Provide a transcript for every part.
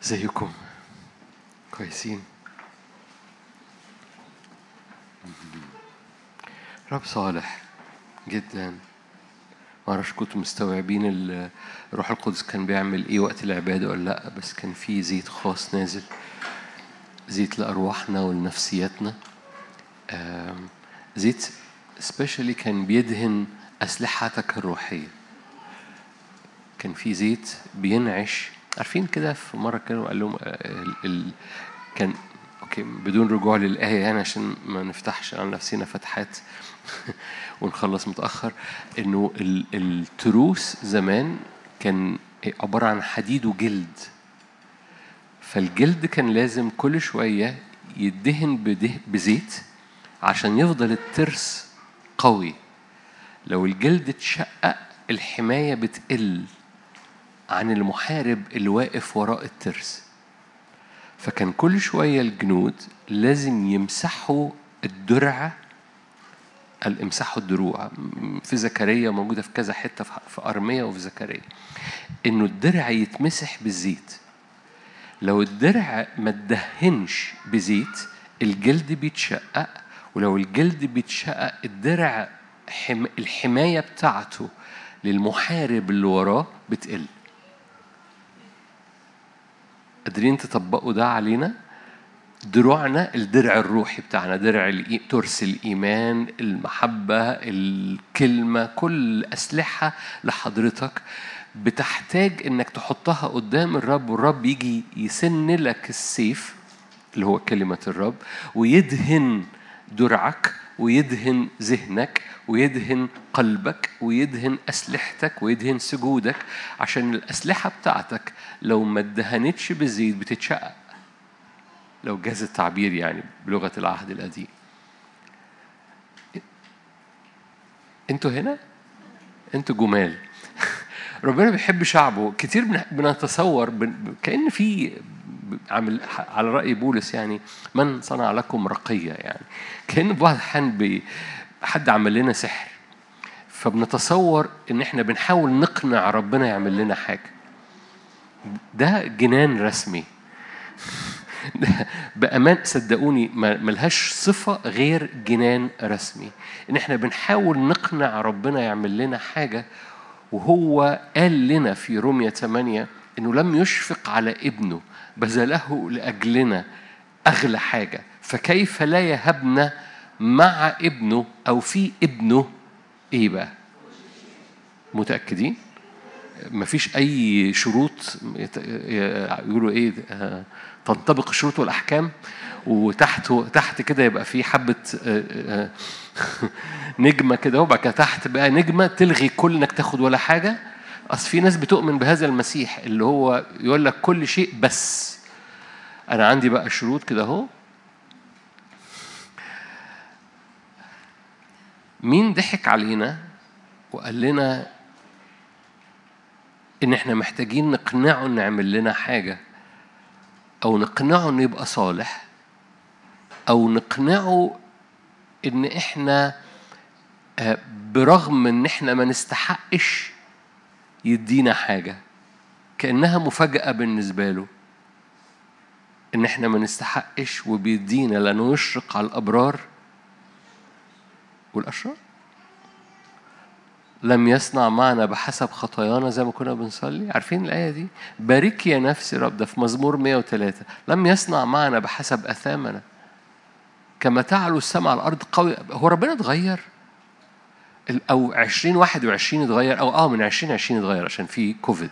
زيكم كويسين. رب صالح جدا. ما اعرفش كنتوا مستوعبين الروح القدس كان بيعمل ايه وقت العباده ولا لا، بس كان في زيت خاص نازل، زيت لارواحنا ولنفسياتنا. زيت سبيشالي كان بيدهن اسلحتك الروحيه. كان في زيت بينعش. عارفين كده في مره كانوا قال لهم كان اوكي بدون رجوع للآية يعني عشان ما نفتحش على نفسنا فتحات ونخلص متأخر. إنه التروس زمان كان عبارة عن حديد وجلد، فالجلد كان لازم كل شوية يدهن بزيت عشان يفضل الترس قوي. لو الجلد اتشقق الحماية بتقل عن المحارب اللي واقف وراء الترس. فكان كل شوية الجنود لازم يمسحوا الدرع، امسحوا الدروع. في زكريا موجودة في كذا حتة، في أرمية وفي زكريا، إنه الدرع يتمسح بالزيت. لو الدرع ما اتدهنش بزيت الجلد بيتشقق، ولو الجلد بيتشقق الدرع الحماية بتاعته للمحارب اللي وراه بتقل. قادرين تطبقوا ده علينا؟ دروعنا، الدرع الروحي بتاعنا، درع ترس الإيمان، المحبة، الكلمة، كل أسلحة لحضرتك بتحتاج إنك تحطها قدام الرب، والرب يجي يسن لك السيف اللي هو كلمة الرب، ويدهن درعك ويدهن ذهنك ويدهن قلبك ويدهن أسلحتك ويدهن سجودك، عشان الأسلحة بتاعتك لو ما ادهنتش بالزيت بتتشقق، لو جاز التعبير يعني بلغة العهد القديم. انتوا هنا، انتوا جمال. ربنا بيحب شعبه. كتير بنتصور كأن في عامل على رأي بولس يعني من صنع لكم رقية، يعني كأن بعض الأحيان حد عمل لنا سحر، فبنتصور ان احنا بنحاول نقنع ربنا يعمل لنا حاجة. ده جنان رسمي. بأمان صدقوني ملهاش صفة غير جنان رسمي، إن إحنا بنحاول نقنع ربنا يعمل لنا حاجة. وهو قال لنا في رومية 8 إنه لم يشفق على ابنه بذله لأجلنا أغلى حاجة، فكيف لا يهبنا مع ابنه أو في ابنه إيه بقى؟ متأكدين؟ مفيش أي شروط يقولوا إيه تنطبق الشروط والأحكام، وتحت كده يبقى في حبة نجمة كده، وبعد كده تحت بقى نجمة تلغي كل إنك تاخد ولا حاجة. أصل في ناس بتؤمن بهذا المسيح اللي هو يقول لك كل شيء، بس أنا عندي بقى شروط كده أهو. مين ضحك علينا وقال لنا إن إحنا محتاجين نقنعه نعمل لنا حاجة، أو نقنعه إنه يبقى صالح، أو نقنعه إن إحنا برغم إن إحنا ما نستحقش يدينا حاجة، كأنها مفاجأة بالنسبة له إن إحنا ما نستحقش وبيدينا، لأنه يشرق على الأبرار والأشرار. لم يصنع معنا بحسب خطايانا، زي ما كنا بنصلي. عارفين الآية دي؟ بارك يا نفسي رب، ده في مزمور 103. لم يصنع معنا بحسب أثامنا، كما تعلو السماء على الأرض قوي. هو ربنا اتغير؟ أو 2021 اتغير؟ أو من 2020 اتغير عشان في كوفيد.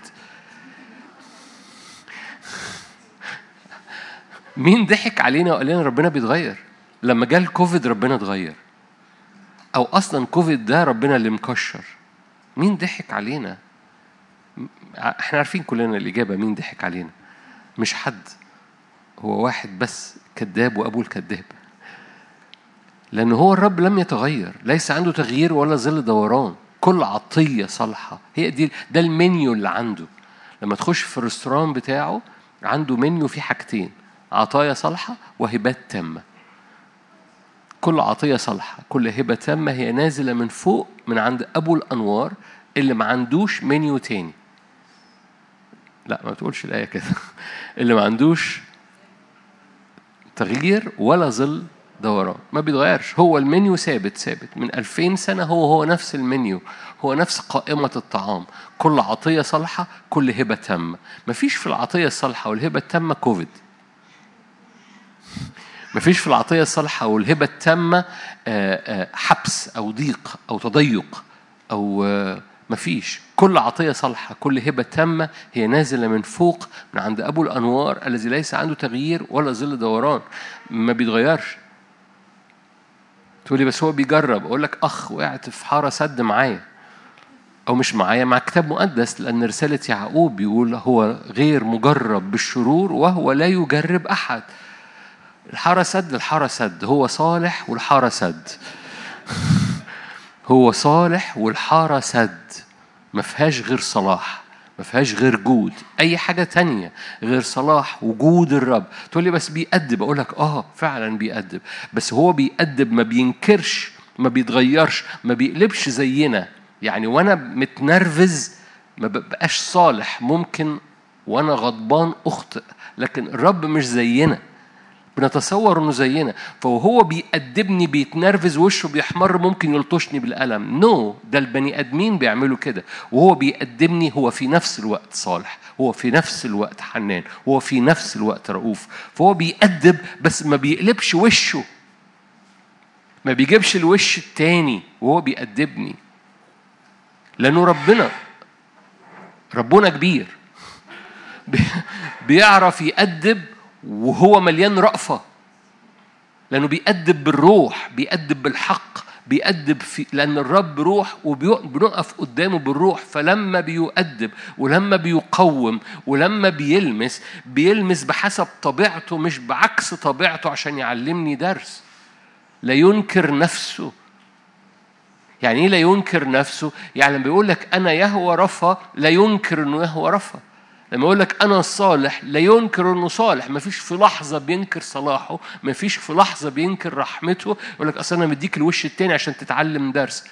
مين ضحك علينا وقال لنا ربنا بيتغير؟ لما جاء الكوفيد ربنا اتغير، أو أصلا كوفيد ده ربنا اللي مكشر؟ مين ضحك علينا؟ احنا عارفين كلنا الإجابة. مين ضحك علينا؟ مش حد، هو واحد بس كذاب وأبوه الكذاب. لأنه هو الرب لم يتغير، ليس عنده تغيير ولا ظل دوران. كل عطية صالحة، هي دي، ده المنيو اللي عنده. لما تخش في الرستوران بتاعه عنده منيو فيه حاجتين: عطايا صالحة وهبات تامة. كل عطية صالحة، كل هبة تامة هي نازلة من فوق من عند أبو الأنوار اللي ما عندوش منيو تاني. لا ما بتقولش الآية كده. اللي ما عندوش تغيير ولا ظل دوران، ما بيتغيرش. هو المنيو ثابت من 2000 سنة، هو نفس المنيو، هو نفس قائمة الطعام. كل عطية صالحة، كل هبة تامة. مفيش في العطية الصالحة والهبة التامة كوفيد. مفيش في العطية الصالحة والهبة التامة حبس أو ضيق أو تضيق أو مفيش. كل عطية صالحة، كل هبة تامة هي نازلة من فوق، من عند أبو الأنوار الذي ليس عنده تغيير ولا ظل دوران، ما بيتغيرش. تقولي بس هو بيجرب. أقول لك أخ وقعت في حارة سد معايا، أو مش معايا، مع كتاب مقدس، لأن رسالة يعقوب بيقول هو غير مجرب بالشرور وهو لا يجرب أحد. الحارة سد، هو صالح والحارة سد. هو صالح والحارة سد، ما فيهاش غير صلاح، ما فيهاش غير جود. أي حاجة تانية غير صلاح وجود الرب. تقول لي بس بيأدب. أقول لك فعلا بيأدب، بس هو بيأدب ما بينكرش، ما بيتغيرش، ما بيقلبش زينا. يعني وأنا متنرفز ما بقاش صالح، ممكن وأنا غضبان أخطئ، لكن الرب مش زينا، بنتصور انه زينا. فهو بيأدبني بيتنرفز وشه بيحمر، ممكن يلطشني بالقلم. ده البني ادمين بيعملوا كده. وهو بيأدبني هو في نفس الوقت صالح، هو في نفس الوقت حنان، هو في نفس الوقت رؤوف. فهو بيأدب بس ما بيقلبش وشه، ما بيجيبش الوش التاني وهو بيأدبني، لأنه ربنا كبير، بيعرف يأدب وهو مليان رأفة، لأنه بيأدب بالروح، بيأدب بالحق، بيأدب لأن الرب روح، وبنقف قدامه بالروح. فلما بيؤدب ولما بيقوم ولما بيلمس بحسب طبيعته، مش بعكس طبيعته، عشان يعلمني درس. لا ينكر نفسه. يعني إيه لا ينكر نفسه؟ يعني بيقول لك أنا يهوى رفا، لا ينكر إنه يهوى رفا. لما يقول لك أنا الصالح، لا ينكر إنه صالح. ما فيش في لحظة بينكر صلاحه، ما فيش في لحظة بينكر رحمته. يقول لك أصل أنا مديك الوش التاني عشان تتعلم درس.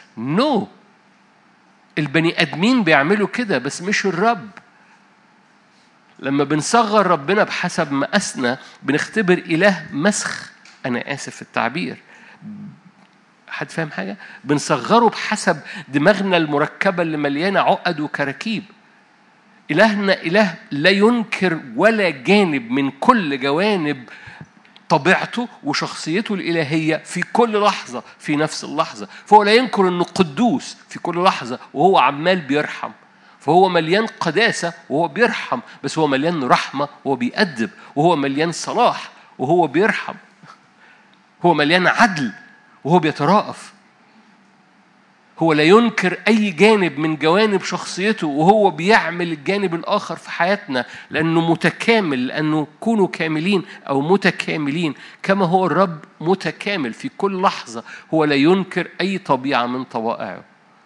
البني آدمين بيعملوا كده، بس مش الرب. لما بنصغر ربنا بحسب مقاسنا بنختبر إله مسخ. أنا آسف في التعبير، حد فاهم حاجة؟ بنصغره بحسب دماغنا المركبة اللي مليانة عقد وكراكيب. إلهنا إله لا ينكر ولا جانب من كل جوانب طبيعته وشخصيته الإلهية في كل لحظة، في نفس اللحظة. فهو لا ينكر أنه قدوس في كل لحظة وهو عمال بيرحم. فهو مليان قداسة وهو بيرحم، بس هو مليان رحمة وهو بيأدب، وهو مليان صلاح وهو بيرحم، هو مليان عدل وهو بيترأف. هو لا ينكر أي جانب من جوانب شخصيته وهو بيعمل الجانب الآخر في حياتنا، لأنه متكامل. لأنه كونوا كاملين أو متكاملين كما هو الرب متكامل في كل لحظة. هو لا ينكر أي طبيعة من طبائعه.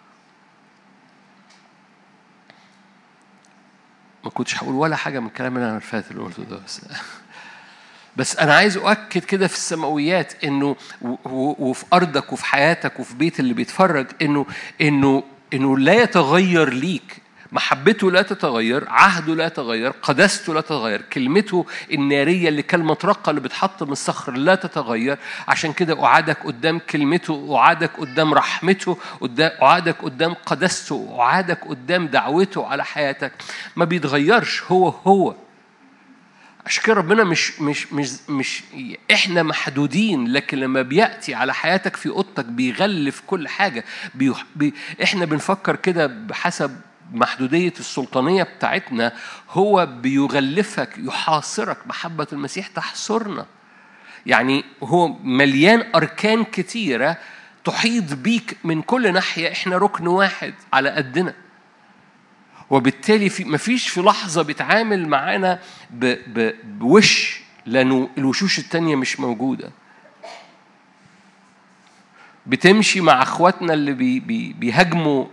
ما كنتش هقول ولا حاجة من الكلام اللي أنا فات اللي قلته ده، بس أنا عايز أؤكد كده في السماويات إنه وفي أرضك وفي حياتك وفي بيت اللي بيتفرج إنه لا يتغير ليك. محبته لا تتغير، عهده لا يتغير، قداسته لا تتغير، كلمته النارية اللي كالمطرقة اللي بتحط من الصخر لا تتغير. عشان كده أعادك قدام كلمته، أعادك قدام رحمته، أعادك قدام قداسته، أعادك قدام دعوته على حياتك. ما بيتغيرش، هو. عشان كده ربنا مش احنا محدودين، لكن لما بيأتي على حياتك في اوضتك بيغلف كل حاجة. احنا بنفكر كده بحسب محدودية السلطانية بتاعتنا، هو بيغلفك، يحاصرك. محبة المسيح تحصرنا. يعني هو مليان أركان كتيرة تحيط بيك من كل ناحية. احنا ركن واحد على قدنا، وبالتالي مفيش في لحظة بيتعامل معانا بوش، لأنه الوشوش التانية مش موجودة. بتمشي مع أخواتنا اللي بيهاجموا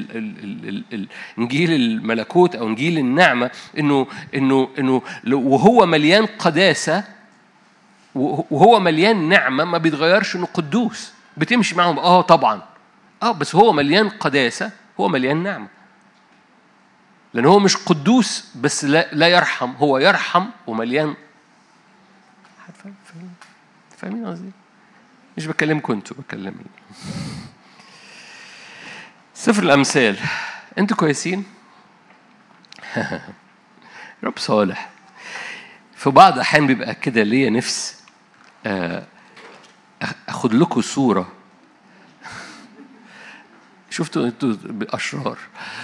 إنجيل الملكوت أو إنجيل النعمة، إنه وهو مليان قداسة وهو مليان نعمة ما بيتغيرش إنه قدوس. بتمشي معهم طبعا بس هو مليان قداسة، هو مليان نعمة. لأن هو مش قدوس بس لا يرحم، هو يرحم ومليان. فاهمين قصدي؟ مش بكلمكم انتوا، بكلم سفر الأمثال. انتوا كويسين؟ رب صالح. في بعض أحيان بيبقى كده ليا نفس أخد لكم صورة. شفتوا انتوا بأشرار.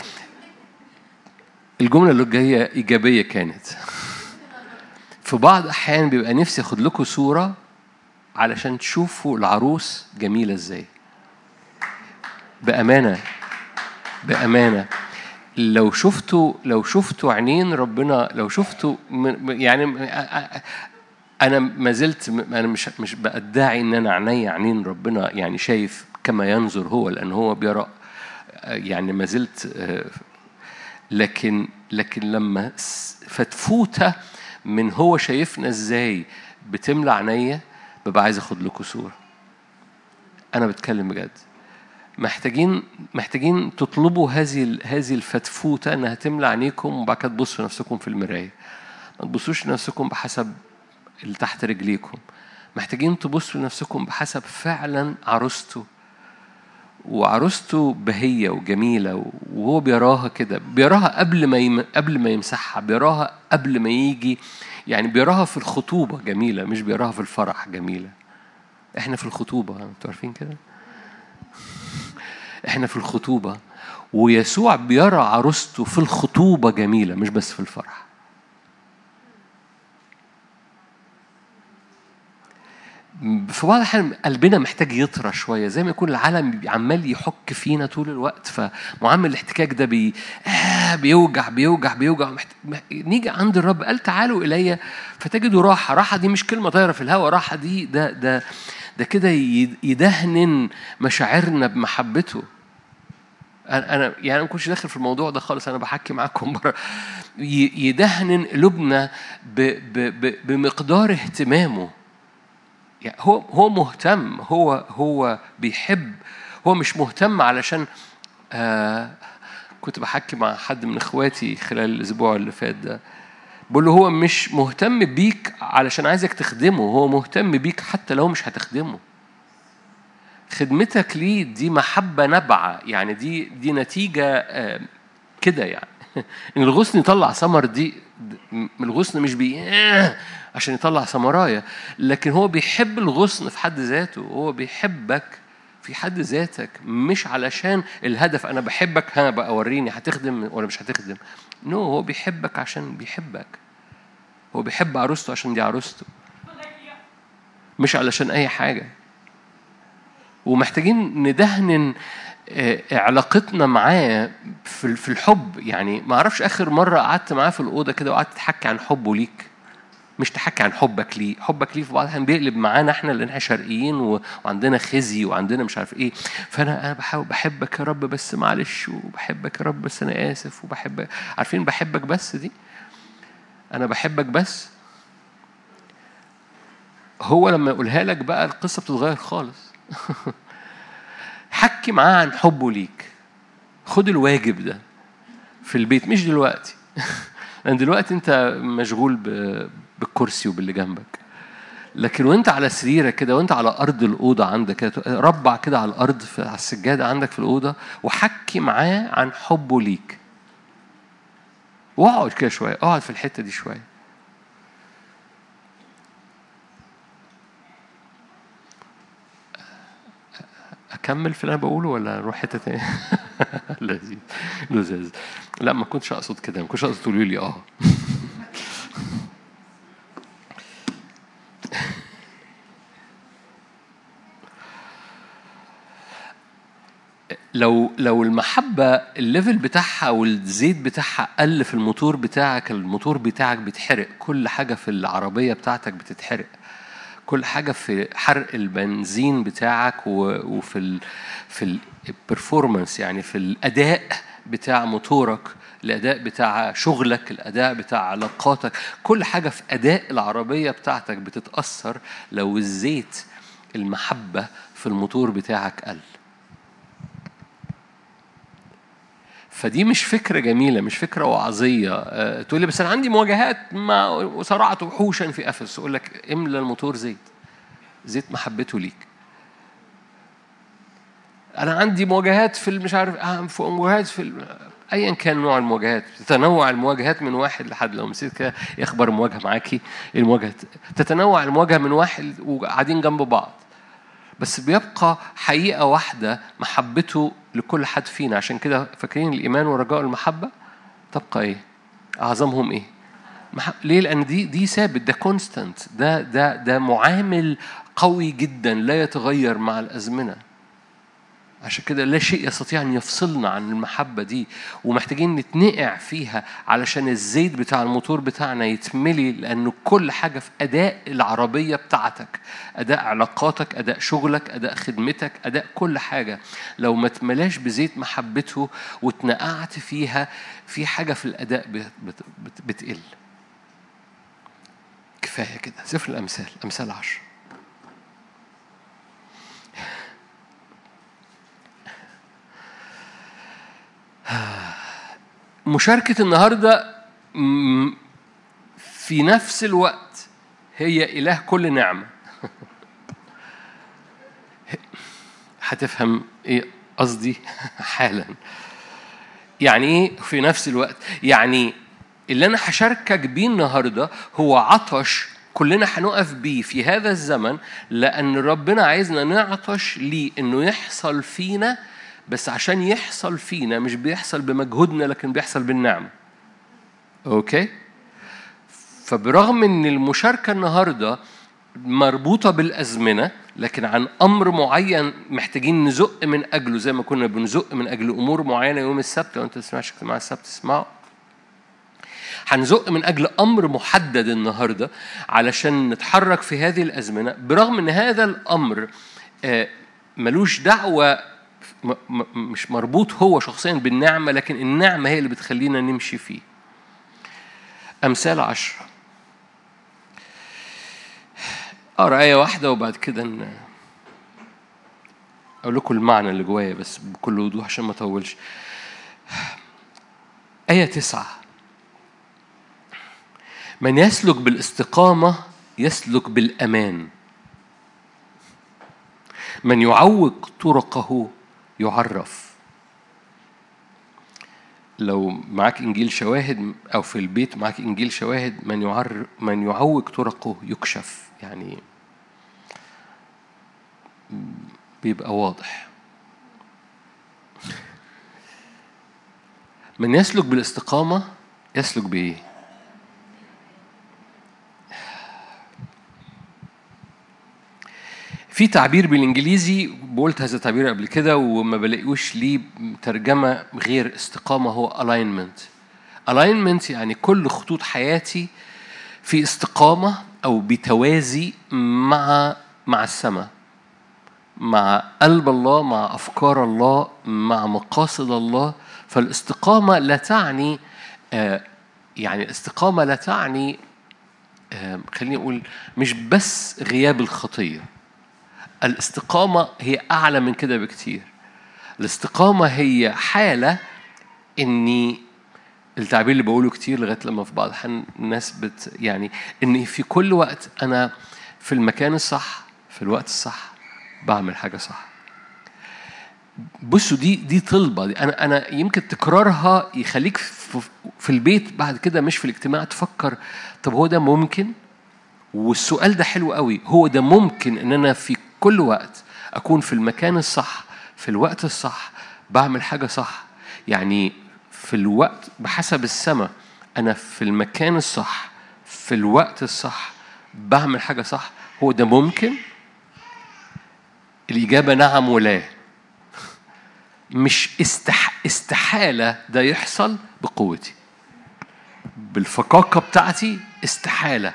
الجملة اللي جاية إيجابية كانت. في بعض أحيان بيبقى نفسي أخد لكم صورة علشان تشوفوا العروس جميلة إزاي. بأمانة بأمانة، لو شفتوا عينين ربنا، لو شفتوا يعني أنا ما زلت، أنا مش بأدعي إن أنا عينين ربنا يعني شايف كما ينظر هو، لأن هو بيرى يعني ما زلت. لكن لما فتفوتة من هو شايفنا إزاي بتملى عينيا، ببقى عايز أخد لكم صورة. أنا بتكلم بجد. محتاجين تطلبوا هذه الفتفوتة إنها تملى عينيكم، وبعد كده تبصوا نفسكم في المراية. ما تبصوش لنفسكم بحسب اللي تحت رجليكم. محتاجين تبصوا لنفسكم بحسب فعلا عروسته، وعروسته بهية وجميلة، وهو بيراها كده، بيراها قبل ما يمسحها، بيراها قبل ما يجي، يعني بيراها في الخطوبة جميلة، مش بيراها في الفرح جميلة. احنا في الخطوبة، انتوا عارفين كده، احنا في الخطوبة، ويسوع بيرى عروسته في الخطوبة جميلة مش بس في الفرح. في بعض الأحيان قلبنا محتاج يطرى شوية، زي ما يكون العالم عمال يحك فينا طول الوقت، فمعامل الاحتكاك ده بيوجع. نيجي عند الرب، قال تعالوا إلي فتجدوا راحة. راحة دي مش كلمة طايرة في الهواء، راحة دي ده كده يدهن مشاعرنا بمحبته. أنا يعني ما كنتش داخل في الموضوع ده خالص، أنا بحكي معاكم مرة. يدهن قلوبنا بمقدار اهتمامه. يعني هو مهتم، هو بيحب. هو مش مهتم علشان كنت بحكي مع حد من اخواتي خلال الاسبوع اللي فات ده، بقول له هو مش مهتم بيك علشان عايزك تخدمه، هو مهتم بيك حتى لو مش هتخدمه. خدمتك ليه دي محبة نبعة، يعني دي نتيجة كده يعني. إن الغصن يطلع ثمر، دي الغصن مش عشان يطلع ثمرايا، لكن هو بيحب الغصن في حد ذاته. هو بيحبك في حد ذاتك، مش علشان الهدف أنا بحبك ها بقى وريني هتخدم ولا مش هتخدم. هو بيحبك عشان بيحبك. هو بيحب عروسته عشان دي عروسته، مش علشان أي حاجة. ومحتاجين ندهن علاقتنا معاه في الحب. يعني ما أعرفش آخر مرة قعدت معاه في الأوضة كده وقعدت تحكي عن حبه ليك، مش تحكي عن حبك ليه. حبك ليه في بعض الأحيان بيقلب معانا احنا، لأن احنا شرقيين وعندنا خزي وعندنا مش عارف ايه. فأنا بحاول بحبك يا رب بس معلش، وبحبك يا رب بس أنا آسف، وبحبك. عارفين بحبك بس دي، أنا بحبك بس. هو لما يقولها لك بقى القصة بتتغير خالص. حكي معاه عن حبه ليك. خد الواجب ده في البيت، مش دلوقتي. لأن دلوقتي أنت مشغول بالكرسي وباللي جنبك. لكن وانت على سريرك كده، وانت على أرض الأوضة عندك كده، ربع كده على الأرض على السجادة عندك في الأوضة، وحكي معاه عن حبه ليك. واقعد كده شوية، اقعد في الحتة دي شوية. أكمل في اللي أنا بقوله ولا نروح حتة تانية؟ لذيذ. لا ما كنتش أقصد كده، ما كنتش أقصد تقولوا لي لو المحبة الليفل بتاعها والزيت بتاعها قل في الموتور بتاعك، الموتور بتاعك بيتحرق. كل حاجة في العربية بتاعتك بتتحرق. كل حاجة في حرق البنزين بتاعك في البرفورمانس، يعني في الأداء بتاع موتورك، الأداء بتاع شغلك، الأداء بتاع علاقاتك. كل حاجة في أداء العربية بتاعتك بتتأثر لو الزيت المحبة في الموتور بتاعك قل. فدي مش فكرة جميلة، مش فكرة وعظية. تقول لي بس أنا عندي مواجهات مع وصرعت وحوشا في أفس. أقول لك املى الموتور زيت محبته ليك. أنا عندي مواجهات في مش عارف في مواجهات أيا كان نوع المواجهات، تتنوع المواجهات من واحد لحد. لو مسكت كده يخبر مواجهة معاكي، المواجهة تتنوع المواجهة من واحد وقاعدين جنب بعض، بس بيبقى حقيقة واحدة، محبته لكل حد فينا. عشان كده فاكرين الإيمان والرجاء والمحبة تبقى إيه؟ أعظمهم إيه؟ ليه؟ لأن دي ثابت، ده كونستانت، ده معامل قوي جدا لا يتغير مع الأزمنة. عشان كده لا شيء يستطيع أن يفصلنا عن المحبة دي، ومحتاجين نتنقع فيها علشان الزيت بتاع الموتور بتاعنا يتملي. لأنه كل حاجة في أداء العربية بتاعتك، أداء علاقاتك، أداء شغلك، أداء خدمتك، أداء كل حاجة، لو ما تملاش بزيت محبته واتنقعت فيها، في حاجة في الأداء بتقل. كفاية كده. سفر الأمثال، أمثال 10. مشاركة النهاردة في نفس الوقت هي إله كل نعمة. هتفهم إيه قصدي حالا. يعني إيه في نفس الوقت؟ يعني اللي أنا هشاركك بيه النهاردة هو عطش كلنا هنقف بيه في هذا الزمن، لأن ربنا عايزنا نعطش ليه إنه يحصل فينا. بس عشان يحصل فينا مش بيحصل بمجهودنا، لكن بيحصل بالنعمة. أوكي؟ فبرغم إن المشاركة النهاردة مربوطة بالأزمنة، لكن عن أمر معين محتاجين نزق من أجله، زي ما كنا بنزق من أجل أمور معينة يوم السبت. لو أنت تسمعش اجتماع السبت اسمعه. هنزق من أجل أمر محدد النهاردة علشان نتحرك في هذه الأزمنة، برغم أن هذا الأمر ملوش دعوة، مش مربوط هو شخصيا بالنعمة، لكن النعمة هي اللي بتخلينا نمشي فيه. أمثال 10. أقرأ آية واحدة وبعد كده أقول لكم المعنى اللي جوايا بس بكل وضوح عشان ما أطولش. آية 9. من يسلك بالاستقامة يسلك بالأمان، من يعوج طرقه يعرف. لو معاك إنجيل شواهد أو في البيت معاك إنجيل شواهد، من يعوج طرقه يكشف، يعني بيبقى واضح. من يسلك بالاستقامة يسلك بإيه؟ في تعبير بالإنجليزي، قلت هذا التعبير قبل كده وما بلاقيوش ليه ترجمة غير استقامة، هو alignment. alignment يعني كل خطوط حياتي في استقامة أو بتوازي مع السماء، مع قلب الله، مع أفكار الله، مع مقاصد الله. فالاستقامة لا تعني يعني الاستقامة لا تعني خليني أقول مش بس غياب الخطية. الاستقامة هي أعلى من كده بكتير. الاستقامة هي حالة إني التعبير اللي بقوله كتير لغاية لما في بعض الناس يعني إني في كل وقت أنا في المكان الصح في الوقت الصح بعمل حاجة صح. بصوا دي طلبة، دي أنا يمكن تكرارها يخليك في البيت بعد كده مش في الاجتماع تفكر طب هو ده ممكن؟ والسؤال ده حلو قوي. هو ده ممكن إن أنا في كل وقت أكون في المكان الصح في الوقت الصح بعمل حاجة صح؟ يعني في الوقت بحسب السماء أنا في المكان الصح في الوقت الصح بعمل حاجة صح. هو ده ممكن؟ الإجابة نعم ولا. مش استحالة ده يحصل بقوتي بالفقاقة بتاعتي، استحالة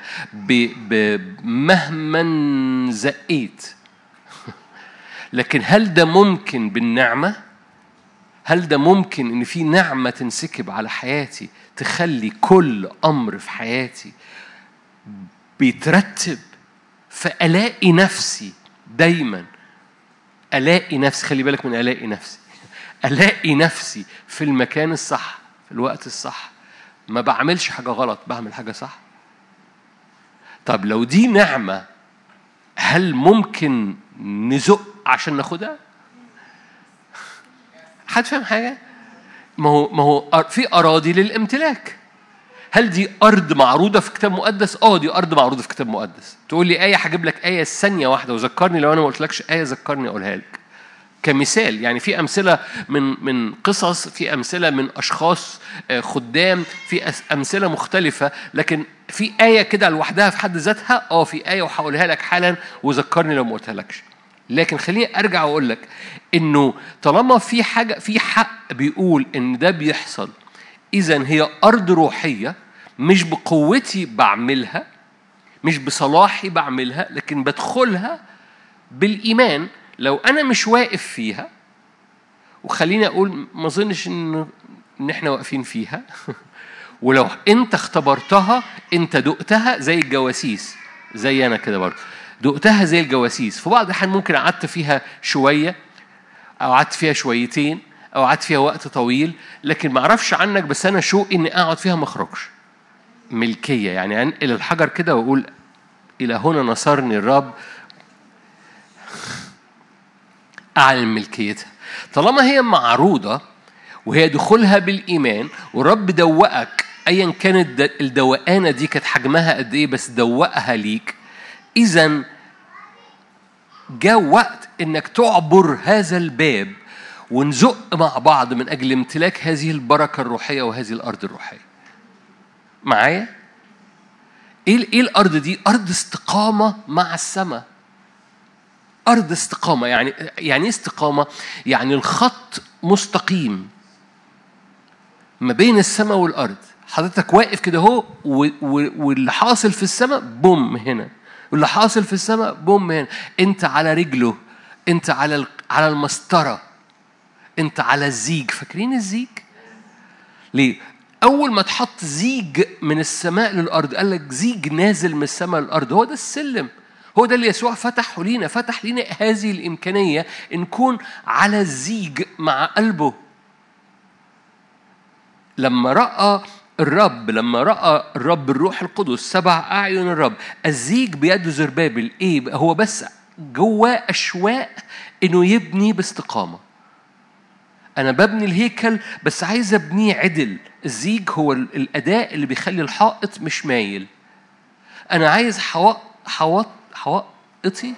مهما زقيت. لكن هل ده ممكن بالنعمة؟ هل ده ممكن إن في نعمة تنسكب على حياتي تخلي كل أمر في حياتي بيترتب؟ فألاقي نفسي دايما، ألاقي نفسي، خلي بالك من ألاقي نفسي، ألاقي نفسي في المكان الصح في الوقت الصح، ما بعملش حاجة غلط، بعمل حاجة صح. طب لو دي نعمة، هل ممكن نزق عشان ناخدها؟ حد فاهم حاجة؟ ما هو في أراضي للامتلاك. هل دي أرض معروضة في كتاب مقدس؟ دي أرض معروضة في كتاب مقدس. تقول لي آية، هجيب لك آية ثانية واحدة، وذكرني لو أنا ما قلتلكش آية، ذكرني أقولها لك كمثال. يعني في أمثلة من قصص، في أمثلة من أشخاص خدام، في أمثلة مختلفة، لكن في آية كده لوحدها في حد ذاتها. في آية وهقولها لك حالا، وذكرني لو ما قلتها لكش. لكن خليني أرجع وأقول لك إنه طالما في حاجة، في حق بيقول إن ده بيحصل، إذن هي أرض روحية، مش بقوتي بعملها، مش بصلاحي بعملها، لكن بدخلها بالإيمان. لو أنا مش واقف فيها، وخليني أقول ما أظنش إن إحنا واقفين فيها ولو أنت اختبرتها، أنت دقتها زي الجواسيس، زي أنا كده برضه دقتها زي الجواسيس. في بعض الأحيان ممكن قعدت فيها شوية، أو قعدت فيها شويتين، أو قعدت فيها وقت طويل، لكن ما أعرفش عنك، بس أنا شوقي إني أقعد فيها ما أخرجش. ملكية، يعني أنقل الحجر كده وأقول إلى هنا نصرني الرب، أعلن ملكيتها. طالما هي معروضة وهي دخولها بالإيمان، والرب دوقك أيا كانت الدوقانة دي كانت حجمها قد إيه، بس دوقها ليك، إذن جاء وقت إنك تعبر هذا الباب ونزق مع بعض من أجل امتلاك هذه البركة الروحية وهذه الأرض الروحية. معايا؟ إيه الأرض دي؟ أرض استقامة مع السماء. أرض استقامة يعني استقامة، يعني الخط مستقيم ما بين السماء والأرض. حضرتك واقف كده هو، واللي حاصل في السماء بوم هنا، واللي حاصل في السماء بوم هنا. أنت على رجله، أنت على المسطرة، أنت على الزيج. فاكرين الزيج؟ ليه؟ أول ما تحط زيج من السماء للأرض، قال لك زيج نازل من السماء للأرض. هو ده السلم، هو ده اللي يسوع فتح لينا هذه الإمكانية إن نكون على الزيج مع قلبه. لما رأى الرب الروح القدس 7 أعين الرب، الزيج بيد زربابل. إيه هو؟ بس جواه أشواق إنه يبني باستقامة. أنا ببني الهيكل بس عايز أبنيه عدل. الزيج هو الأداء اللي بيخلي الحائط مش مايل. أنا عايز حوائطي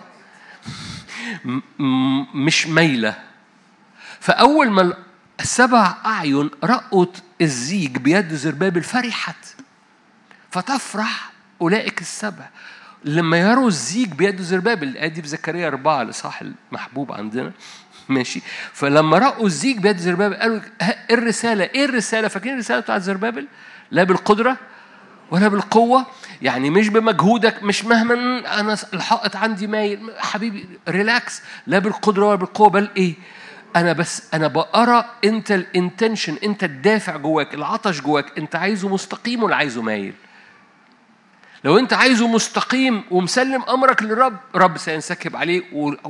مش مايلة. فأول ما 7 أعين رأوا الزيج بيد زربابل فرحت، فتفرح أولئك ال7 لما يروا الزيج بيد زربابل. أدي في زكريا 4 الإصحاح المحبوب عندنا، ماشي. فلما رأوا الزيج بيد زربابل قالوا الرسالة إيه الرسالة؟ فاكرين الرسالة بتاعت زربابل؟ لا بالقدرة ولا بالقوة، يعني مش بمجهودك، مش مهما أنا الحائط عندي مايل. حبيبي ريلاكس، لا بالقدرة ولا بالقوة، بل إيه؟ أنا بقرأ أنت الانتنشن، أنت الدافع جواك، العطش جواك. أنت عايزه مستقيم ولا عايزه مايل؟ لو أنت عايزه مستقيم ومسلم أمرك للرب، رب سينسكب عليه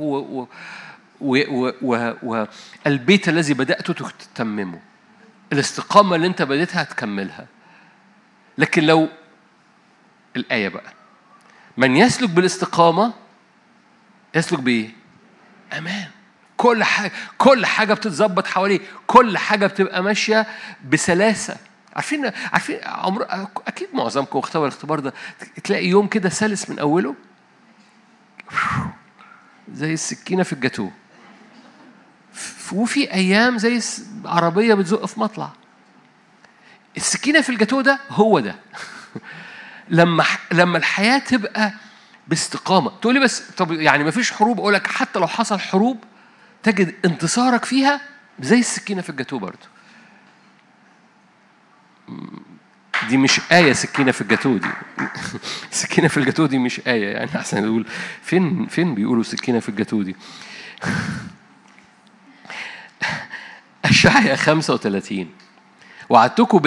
والبيت الذي بدأته تتممه. الاستقامة اللي أنت بديتها هتكملها. لكن لو الآية بقى، من يسلك بالاستقامة يسلك بإيه؟ أمان. كل حاجة بتتظبط حواليه، كل حاجة بتبقى ماشية بسلاسة. عارفين أكيد معظمكم اختبر الاختبار ده. تلاقي يوم كده سلس من أوله، زي السكينة في الجاتوه، وفي أيام زي عربية بتزق في مطلع. السكينة في الجاتوه ده هو ده. لما الحياة تبقى باستقامة. تقولي بس طب يعني ما فيش حروب؟ أقولك حتى لو حصل حروب تجد انتصارك فيها زي السكينة في الجاتوه برضو. دي مش آية سكينة في الجاتوه دي. سكينة في الجاتوه دي مش آية، يعني أحسن نقول فين بيقولوا سكينة في الجاتوه دي. أشعياء 35. وعدتكم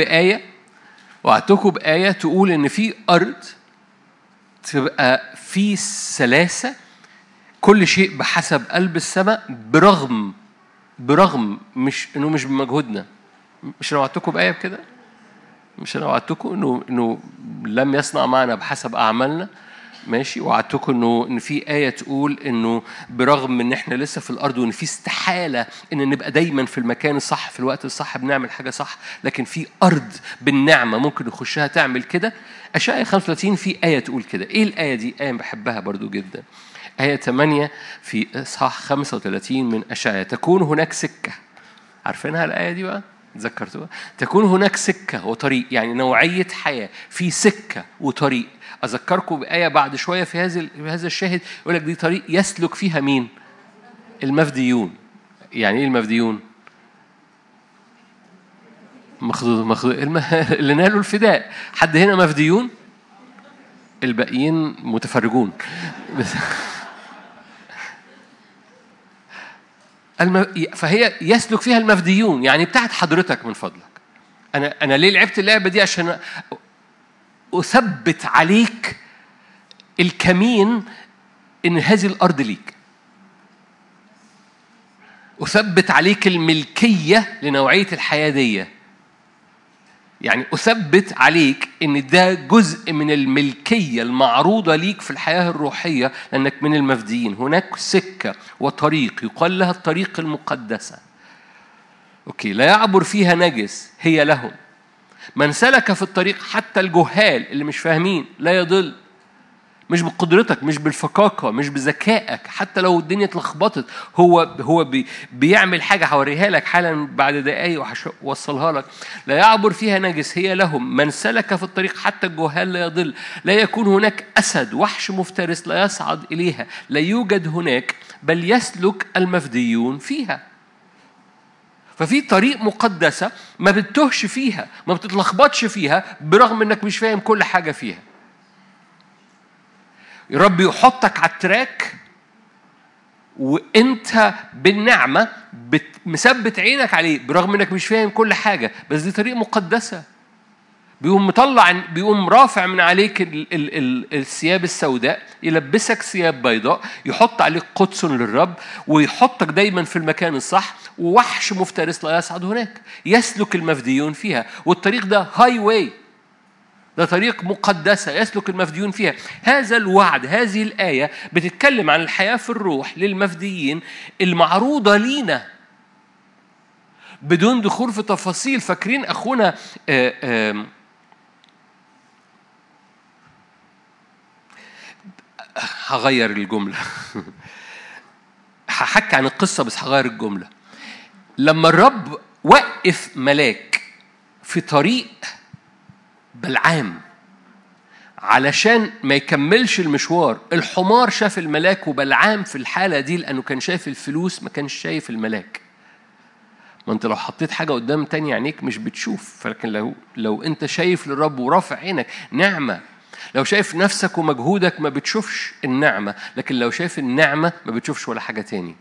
بآية تقول إن في أرض تبقى في سلاسة، كل شيء بحسب قلب السماء، برغم برغم مش بمجهودنا. مش انا وعدتكم بآية بكده؟ مش انا وعدتكم انه لم يصنع معنا بحسب اعمالنا؟ ماشي. وعدتكم ان في آية تقول انه برغم ان احنا لسه في الارض وان في استحالة ان نبقى دايما في المكان الصح في الوقت الصح بنعمل حاجة صح، لكن في ارض بالنعمة ممكن نخشها تعمل كده. اشعياء 35 في آية تقول كده. ايه الآية دي؟ آية بحبها برضو جدا. آية 8 في إصحاح 35 من أشعياء. تكون هناك سكة. عارفينها الآية دي بقى؟ تذكرتوها؟ تكون هناك سكة وطريق، يعني نوعية حياة في سكة وطريق. أذكركم بآية بعد شوية في هذا الشاهد يقول لك دي طريق يسلك فيها مين؟ المفديون. يعني إيه المفديون؟ مخضوض اللي نالوا الفداء. حد هنا مفديون؟ الباقيين متفرجون. فهي يسلك فيها المفديون، يعني بتاعت حضرتك من فضلك. أنا ليه لعبت اللعبة دي؟ عشان أثبت عليك الكمين إن هذه الأرض ليك. أثبت عليك الملكية لنوعية الحياة دي. يعني أثبت عليك إن ده جزء من الملكية المعروضة ليك في الحياة الروحية، لأنك من المفديين. هناك سكة وطريق يقال لها الطريق المقدسة. أوكي. لا يعبر فيها نجس، هي لهم. من سلك في الطريق، حتى الجهال اللي مش فاهمين، لا يضل. مش بقدرتك، مش بالفكاكة، مش بذكائك. حتى لو الدنيا اتلخبطت، هو بيعمل حاجة هوريها لك حالا بعد دقايق ووصلها لك. لا يعبر فيها نجس، هي لهم. من سلك في الطريق، حتى الجهال لا يضل. لا يكون هناك أسد وحش مفترس لا يصعد إليها. لا يوجد هناك، بل يسلك المفديون فيها. ففي طريق مقدسة ما بتتهش فيها، ما بتتلخبطش فيها، برغم انك مش فاهم كل حاجة فيها. رب يحطك على التراك وانت بالنعمة مثبت عينك عليه، برغم انك مش فاهم كل حاجة. بس دي طريق مقدسة. بيقوم رافع من عليك الثياب السوداء، يلبسك ثياب بيضاء، يحط عليك قدس للرب، ويحطك دايما في المكان الصح. ووحش مفترس لا يصعد هناك. يسلك المفديون فيها. والطريق ده هاي واي، ده طريق مقدسة يسلك المفديون فيها. هذا الوعد، هذه الآية بتتكلم عن الحياة في الروح للمفديين المعروضة لينا بدون دخول في تفاصيل. فاكرين أخونا هغير الجملة. هحكي عن القصة بس هغير الجملة. لما الرب وقف ملاك في طريق بلعام علشان ما يكملش المشوار، الحمار شاف الملاك، وبلعام في الحالة دي لأنه كان شايف الفلوس ما كانش شايف الملاك. ما انت لو حطيت حاجة قدام تاني عينيك مش بتشوف. فلكن لو انت شايف للرب ورافع عينك نعمة. لو شايف نفسك ومجهودك ما بتشوفش النعمة، لكن لو شايف النعمة ما بتشوفش ولا حاجة تاني.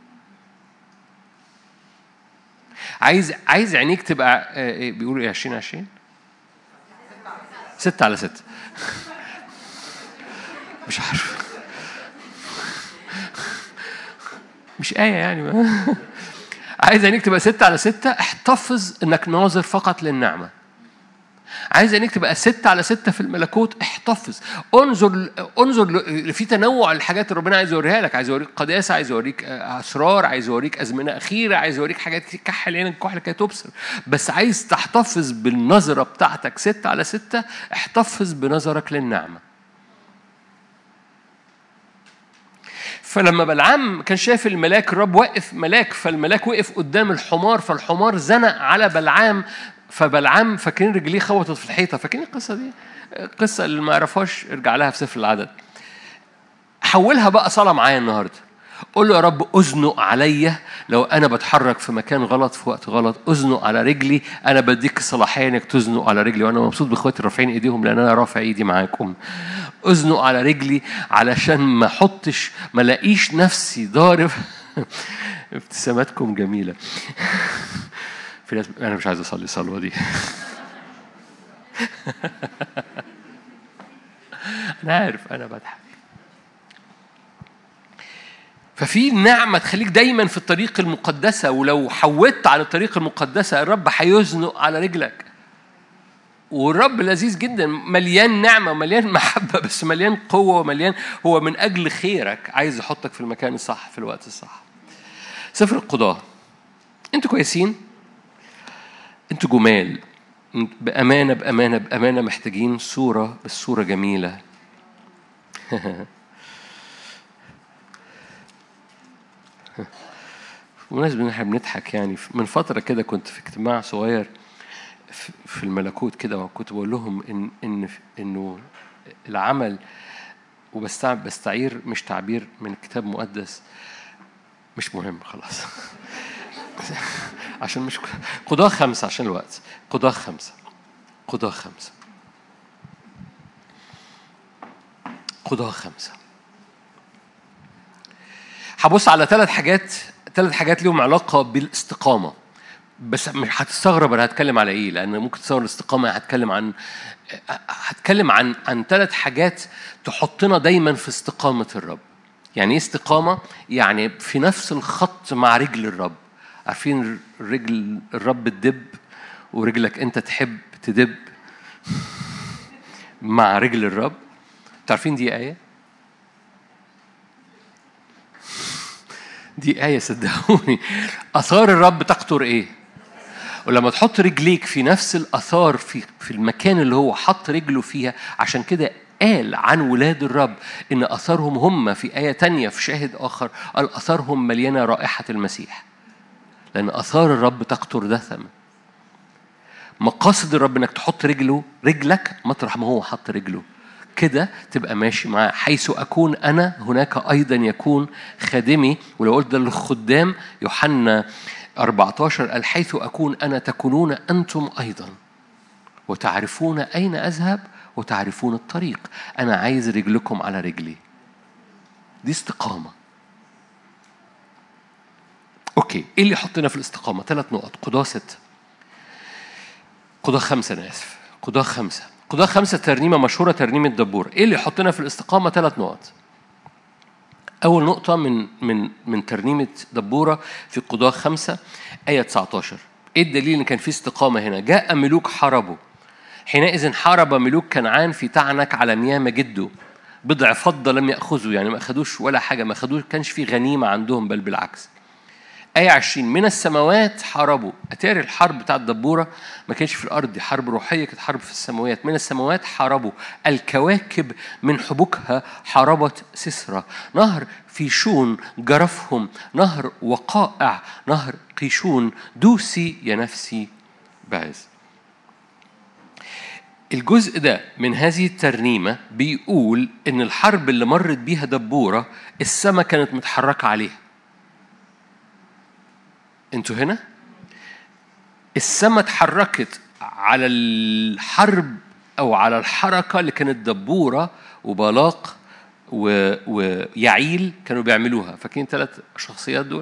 عايز عينيك تبقى بيقولوا ايه 2020 6/6. مش عارف، مش آية يعني. عايز عينيك تبقى 6/6. احتفظ انك ناظر فقط للنعمة. عايز عينيك تبقى 6/6 في الملكوت. احتفظ، انظر في تنوع الحاجات اللي ربنا عايز يوريها لك. عايز يوريك قداسة، عايز يوريك أسرار، عايز يوريك أزمنة أخيرة، عايز يوريك حاجات كتير. كحل عينك كحل كي تبصر. بس عايز تحتفظ بالنظرة بتاعتك 6/6. احتفظ بنظرك للنعمة. فلما بلعام كان شايف الملاك، الرب وقف ملاك، فالملاك وقف قدام الحمار، فالحمار زنق على بلعام. فبلعام فاكرين رجليه خبطت في الحيطة. فاكرين القصة دي؟ القصة اللي ما يعرفهاش ارجع لها في سفر العدد. حولها بقى صلاة معايا النهاردة. قول له يا رب أزنق عليا لو أنا بتحرك في مكان غلط في وقت غلط. أزنق على رجلي. أنا بديك الصلاحية إنك تزنق على رجلي، وأنا مبسوط بإخواتي رافعين إيديهم لأن أنا رافع إيدي معاكم. أزنق على رجلي علشان ما لاقيش نفسي ضارب. ابتساماتكم جميلة. في ناس أنا مش عايز أصلي الصلوة دي. أنا عارف أنا بضحك. ففي نعمة تخليك دايما في الطريق المقدسة، ولو حودت على الطريق المقدسة الرب هيزنق على رجلك. والرب لذيذ جدا، مليان نعمة ومليان محبة، بس مليان قوة ومليان، هو من أجل خيرك عايز يحطك في المكان الصح في الوقت الصح. سفر القضاء. انتوا كويسين؟ انتوا جمال بأمانة بأمانة بأمانة، محتاجين صورة، بس صورة جميلة. بمناسبة ان احنا بنضحك، يعني من فترة كده كنت في اجتماع صغير في الملكوت كده، وكنت بقول لهم انه العمل، وبستعير مش تعبير من الكتاب المقدس، مش مهم خلاص. عشان مش قضاء 5 عشان الوقت. قضاء 5 قضاء 5 قضاء 5. هبص على 3 حاجات لهم علاقة بالاستقامة، بس مش هتستغرب انا هتكلم على ايه، لان ممكن تصور الاستقامة هتكلم عن 3 حاجات تحطنا دايما في استقامة الرب. يعني ايه استقامة؟ يعني في نفس الخط مع رجل الرب. عارفين رجل الرب تدب، ورجلك انت تحب تدب مع رجل الرب. تعرفين دي آية؟ دي آية صدقوني. آثار الرب تقطر إيه؟ ولما تحط رجليك في نفس الآثار في المكان اللي هو حط رجله فيها، عشان كده قال عن ولاد الرب إن آثارهم هم في آية تانية في شاهد آخر قال آثارهم مليانة رائحة المسيح، لأن آثار الرب تقطر دثم. مقاصد الرب إنك تحط رجلك مطرح ما هو حط رجله، كده تبقى ماشي معاه. حيث أكون أنا هناك أيضا يكون خادمي. ولو قلت ده للخدام يوحنا 14 قال حيث أكون أنا تكونون أنتم أيضا، وتعرفون أين أذهب وتعرفون الطريق. أنا عايز رجلكم على رجلي. دي استقامة. أوكي، إيه اللي يحطنا في الاستقامة؟ 3 نقط. قضاء 6 قضاء 5 أنا آسف. قضاء 5 ترنيمة مشهورة، ترنيمة دبور. إيه اللي يحطنا في الاستقامة؟ 3 نقط. أول نقطة من ترنيمة دبورة في قضاء 5 آية 19. إيه الدليل إن كان في استقامة هنا؟ جاء ملوك حاربوا، حينئذ حارب ملوك كنعان في تعنك على مياه مجده، بضع فضة لم يأخذوا، يعني ما أخذوش ولا حاجة، ما أخذوش، كانش في غنيمة عندهم، بل بالعكس. آية 20 من السماوات حاربوا. أتاري الحرب بتاعت دبورة ما كانش في الأرض، دي حرب روحية، كانت حرب في السماوات. من السماوات حاربوا، الكواكب من حبوكها حاربت سسرة. نهر فيشون جرفهم، نهر وقائع، نهر قيشون دوسي يا نفسي بعز. الجزء ده من هذه الترنيمة بيقول إن الحرب اللي مرت بيها دبورة السماء كانت متحركة عليها. انتوا هنا؟ السماء اتحركت على الحرب أو على الحركة اللي كانت دبورة وبلاق ويعيل كانوا بيعملوها. فاكرين 3 شخصيات دول؟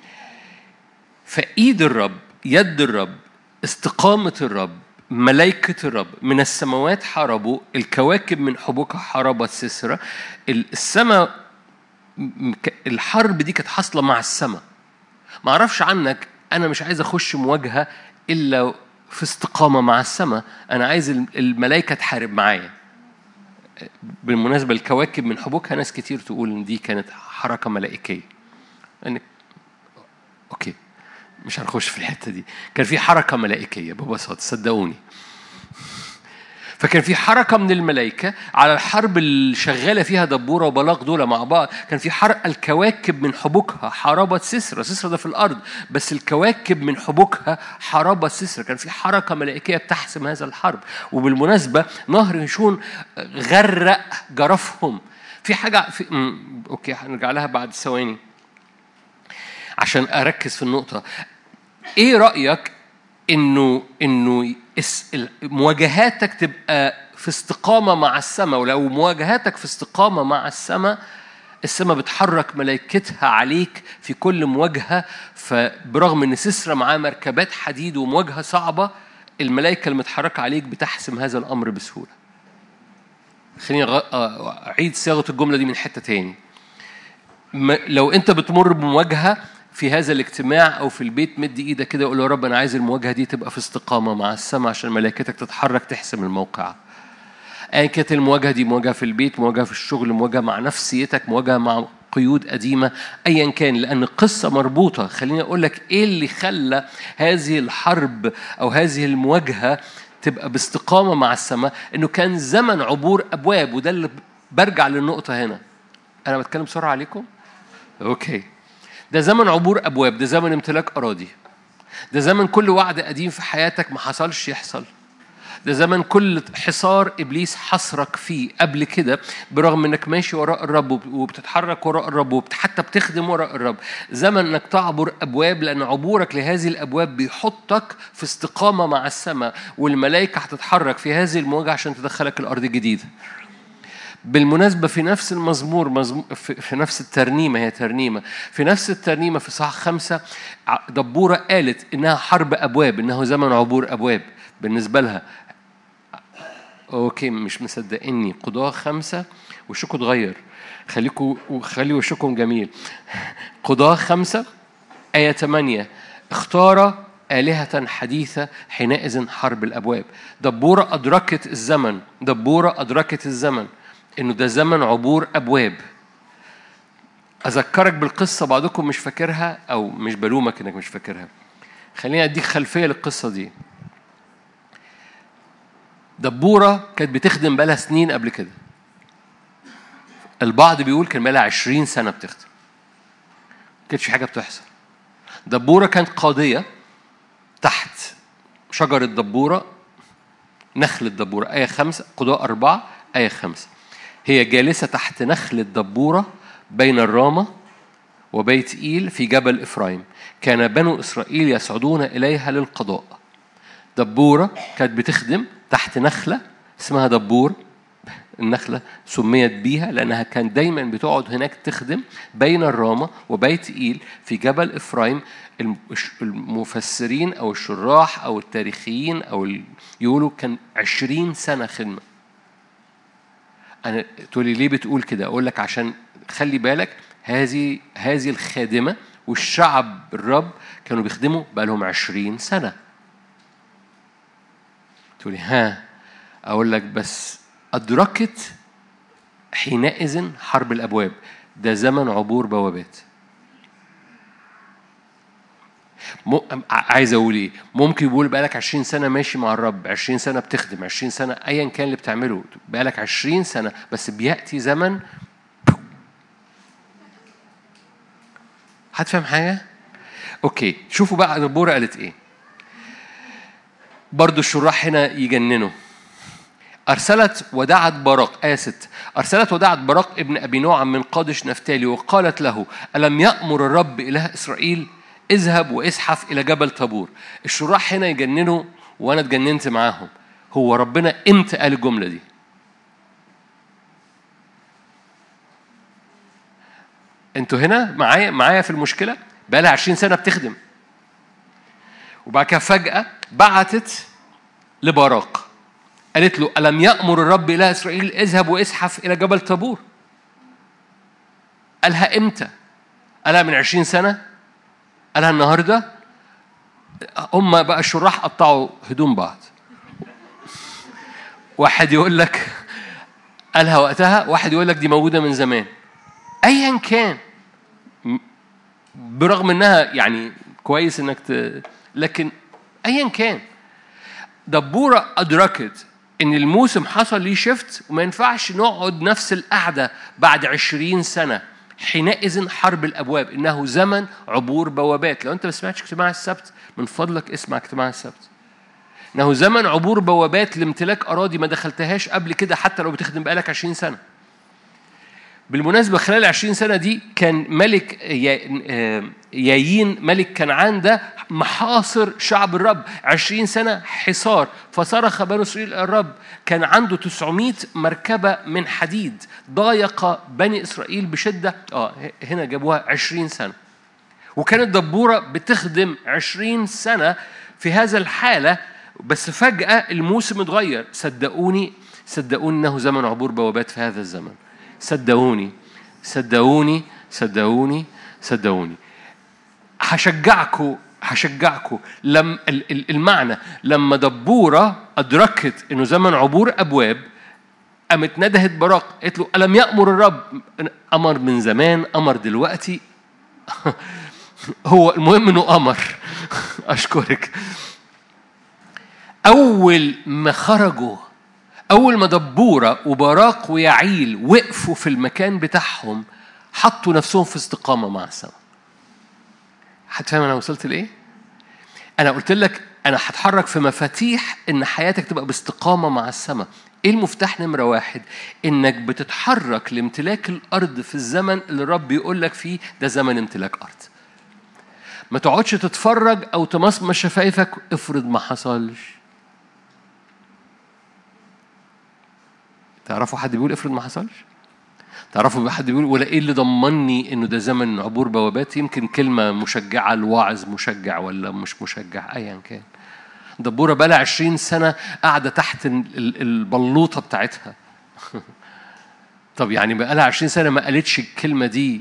فإيد الرب، يد الرب، استقامة الرب، ملائكة الرب من السماوات حاربوا، الكواكب من حبوكها حاربت سسرة. السماء، الحرب دي كانت حاصلة مع السماء. ما أعرفش عنك، أنا مش عايز أخش مواجهة إلا في استقامة مع السماء. أنا عايز الملائكة تحارب معايا. بالمناسبة الكواكب من حبوكها ناس كتير تقول إن دي كانت حركة ملائكية. أوكي، مش هنخش في الحتة دي. كان في حركة ملائكية ببساطة، صدقوني. فكان في حركة من الملائكة على الحرب اللي شغالة فيها دبورة وبلاق دول مع بعض. كان في حرق الكواكب من حبوكها حاربت سسرة. سسرة ده في الأرض، بس الكواكب من حبوكها حاربت سسرة. كان في حركة ملائكية بتحسم هذا الحرب. وبالمناسبة نهر هشون غرق جرفهم. في حاجة أوكي هنرجع لها بعد ثواني عشان أركز في النقطة. إيه رأيك إنه مواجهاتك تبقى في استقامة مع السماء؟ ولو مواجهاتك في استقامة مع السماء بتحرك ملائكتها عليك في كل مواجهة. فبرغم إن سسرة معاه مركبات حديد ومواجهة صعبة، الملائكة المتحركة عليك بتحسم هذا الأمر بسهولة. خليني أعيد صياغة الجملة دي من حتة تاني. لو أنت بتمر بمواجهة في هذا الاجتماع أو في البيت، مد إيدك كده وقول يا رب أنا عايز المواجهة دي تبقى في استقامة مع السماء عشان ملائكتك تتحرك تحسم الموقع. أيا كانت المواجهة دي، مواجهة في البيت، مواجهة في الشغل، مواجهة مع نفسيتك، مواجهة مع قيود قديمة، أيا كان، لأن القصة مربوطة. خليني أقول لك إيه اللي خلى هذه الحرب أو هذه المواجهة تبقى باستقامة مع السماء. إنه كان زمن عبور أبواب، وده اللي برجع للنقطة هنا. أنا بتكلم بسرعة عليكم؟ أوكي. ده زمن عبور أبواب، ده زمن امتلاك أراضي، ده زمن كل وعد قديم في حياتك ما حصلش يحصل، ده زمن كل حصار إبليس حصرك فيه قبل كده برغم إنك ماشي وراء الرب وبتتحرك وراء الرب وحتى بتخدم وراء الرب. زمن إنك تعبر أبواب، لأن عبورك لهذه الأبواب بيحطك في استقامة مع السماء، والملائكة هتتحرك في هذه المواجهة عشان تدخلك الأرض الجديدة. بالمناسبة في نفس المزمور في نفس الترنيمة، هي ترنيمة في نفس الترنيمة في صح 5 دبورة قالت إنها حرب أبواب، إنه زمن عبور أبواب بالنسبة لها. أوكي، مش مصدقيني. قضاة 5 وشكوا اتغير، خلي وشكم جميل. قضاة 5 آية 8 اختار آلهة حديثة حينئذ حرب الأبواب. دبورة أدركت الزمن، دبورة أدركت الزمن إنه ده زمن عبور أبواب. أذكرك بالقصة، بعضكم مش فاكرها أو مش بلومك إنك مش فاكرها. خليني أديك خلفية للقصة دي. دبورة كانت بتخدم بقالها سنين قبل كده. البعض بيقول كان بقالها 20 سنة بتخدم، ما كانتش حاجة بتحصل. دبورة كانت قاضية تحت شجرة دبورة، نخل الدبورة، آية 5 قضاء 4 آية 5. هي جالسة تحت نخل الدبورة بين الرامة وبيت إيل في جبل إفرايم. كان بنو إسرائيل يصعدون إليها للقضاء. دبورة كانت بتخدم تحت نخلة اسمها دبور. النخلة سميت بيها لأنها كان دايما بتقعد هناك تخدم بين الرامة وبيت إيل في جبل إفرايم. المفسرين أو الشراح أو التاريخيين أو يقولوا كان 20 سنة خدمة. أنا تقولي ليه بتقول كده؟ أقول لك عشان خلي بالك، هذه الخادمة والشعب الرب كانوا بيخدموا بقالهم 20 سنة. تقولي ها؟ أقول لك بس أدركت حينئذ حرب الأبواب، ده زمن عبور بوابات. عايز أقول إيه؟ ممكن يقول بقالك 20 سنة ماشي مع الرب، 20 سنة بتخدم، 20 سنة أيا كان اللي بتعمله، بقالك 20 سنة، بس بيأتي زمن. هتفهم حاجة؟ أوكي، شوفوا بقى دبورة قالت إيه. برضو الشراح هنا يجننوا. أرسلت ودعت براق، آية 6. أرسلت ودعت براق ابن أبي نوعم من قادش نفتالي وقالت له: ألم يأمر الرب إله إسرائيل اذهب واسحف إلى جبل طابور؟ الشراح هنا يجننوا وأنا اتجننت معاهم. هو ربنا إمتى قال الجملة دي؟ أنتوا هنا معايا في المشكلة؟ بقالها 20 سنة بتخدم، وبعد كده فجأة بعتت لبراق قالت له: ألم يأمر الرب إله إسرائيل اذهب واسحف إلى جبل طابور؟ قالها إمتى؟ قالها من 20 سنة؟ قالها النهاردة؟ هم بقى الشراح قطعوا هدوم بعض. واحد يقول لك قالها وقتها، واحد يقول لك دي موجودة من زمان. أيا كان، برغم إنها يعني كويس إنك لكن أيا كان، دبورة أدركت إن الموسم حصل ليه شفت وما ينفعش نقعد نفس القعدة بعد 20 سنة. حينئذ حرب الأبواب، إنه زمن عبور بوابات. لو أنت ما سمعتش اجتماع السبت من فضلك اسمع اجتماع السبت. إنه زمن عبور بوابات لامتلاك أراضي ما دخلتهاش قبل كده حتى لو بتخدم بقالك 20 سنة. بالمناسبة خلال 20 سنة دي كان ملك يايين ملك كنعان ده محاصر شعب الرب 20 سنة حصار. فصرخ بنو إسرائيل الرب. كان عنده 900 مركبة من حديد ضايق بني إسرائيل بشدة. هنا جابوها 20 سنة، وكانت دبورة بتخدم 20 سنة في هذا الحالة. بس فجأة الموسم اتغير. صدقوني إنه زمن عبور بوابات في هذا الزمن. صدقوني صدقوني صدقوني. هشجعكم لما المعنى لما دبورة أدركت إنه زمن عبور أبواب، قامت ندهت براق قالت له ألم يأمر الرب؟ أمر من زمان، أمر دلوقتي. هو المهم إنه أمر. أشكرك. أول ما خرجوا، أول ما دبورة وبراق ويعيل وقفوا في المكان بتاعهم، حطوا نفسهم في استقامة مع السماء. هتفهم أنا وصلت لإيه؟ أنا قلت لك أنا هتحرك في مفاتيح إن حياتك تبقى باستقامة مع السماء. إيه المفتاح نمرة 1؟ إنك بتتحرك لامتلاك الأرض في الزمن اللي الرب يقول لك فيه ده زمن امتلاك أرض. ما تقعدش تتفرج أو تمصمص شفايفك افرض ما حصلش. تعرفوا حد بيقول افرض ما حصلش؟ تعرفوا حد بيقول ولا ايه اللي ضمني انه ده زمن عبور بوابات؟ يمكن كلمه مشجعه، الواعظ مشجع ولا مش مشجع ايا كان. دبوره بقى لها 20 سنه قاعده تحت البلوطه بتاعتها. طب يعني بقى لها 20 سنه ما قالتش الكلمه دي.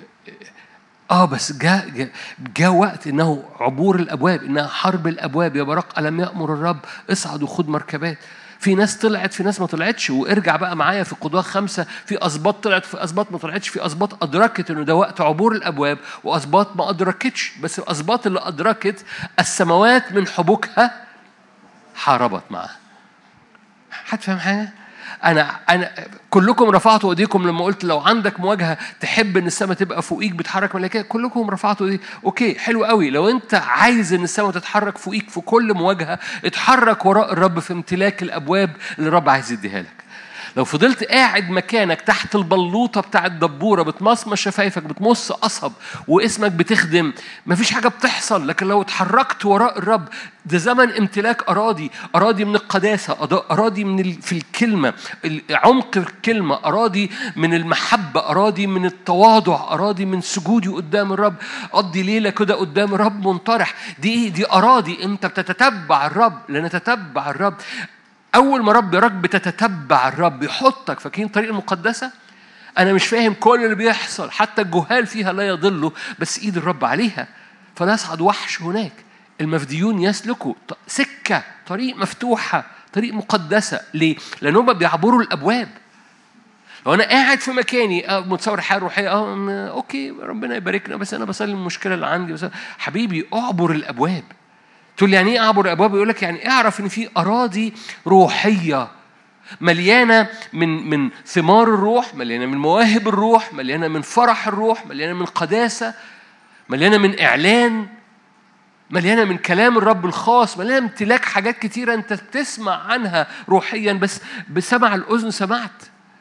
بس جاء وقت انه عبور الابواب، انها حرب الابواب. يا براق ألم يأمر الرب؟ اصعد وخد مركبات. في ناس طلعت، في ناس ما طلعتش. وارجع بقى معايا في قضاة 5، في أسباط طلعت، في أسباط ما طلعتش، في أسباط أدركت إنه ده وقت عبور الأبواب، وأسباط ما أدركتش. بس الأسباط اللي أدركت السماوات من حبوكها حاربت معها. حد فاهم حاجة؟ أنا كلكم رفعتوا ايديكم لما قلت لو عندك مواجهة تحب إن السماء تبقى فوقيك بتحرك ملائكة. كلكم رفعتوا ايديكم. أوكي حلو قوي. لو أنت عايز إن السماء تتحرك فوقيك في كل مواجهة، اتحرك وراء الرب في امتلاك الأبواب اللي الرب عايز يديها لك. لو فضلت قاعد مكانك تحت البلوطة بتاع الدبورة بتمصمص شفايفك بتمص قصب واسمك بتخدم، مفيش حاجة بتحصل. لكن لو اتحركت وراء الرب، ده زمن امتلاك أراضي من القداسة، أراضي في الكلمة، عمق الكلمة، أراضي من المحبة، أراضي من التواضع، أراضي من سجودي قدام الرب. قضي ليلة كده قدام الرب منطرح. دي أراضي أنت بتتتبع الرب. لنتتبع الرب. أول ما رب يراك بتتتبع الرب يحطك. فاكرين الطريق المقدسة؟ أنا مش فاهم كل اللي بيحصل، حتى الجهال فيها لا يضلوا، بس إيد الرب عليها. فلا يصعد وحش هناك. المفديون يسلكوا سكة، طريق مفتوحة، طريق مقدسة. ليه؟ لأنهم بيعبروا الأبواب. لو أنا قاعد في مكاني متصور حال روحية أوكي ربنا يباركنا، بس أنا بصلي المشكلة اللي عندي. بس حبيبي أعبر الأبواب. تقول لي يعني ايه اعبر الابواب؟ يقول لك يعني اعرف ان في اراضي روحيه مليانه من ثمار الروح، مليانه من مواهب الروح، مليانه من فرح الروح، مليانه من قداسه، مليانه من اعلان، مليانه من كلام الرب الخاص، مليانه امتلاك حاجات كتيره انت بتسمع عنها روحيا بس بسمع الاذن سمعت.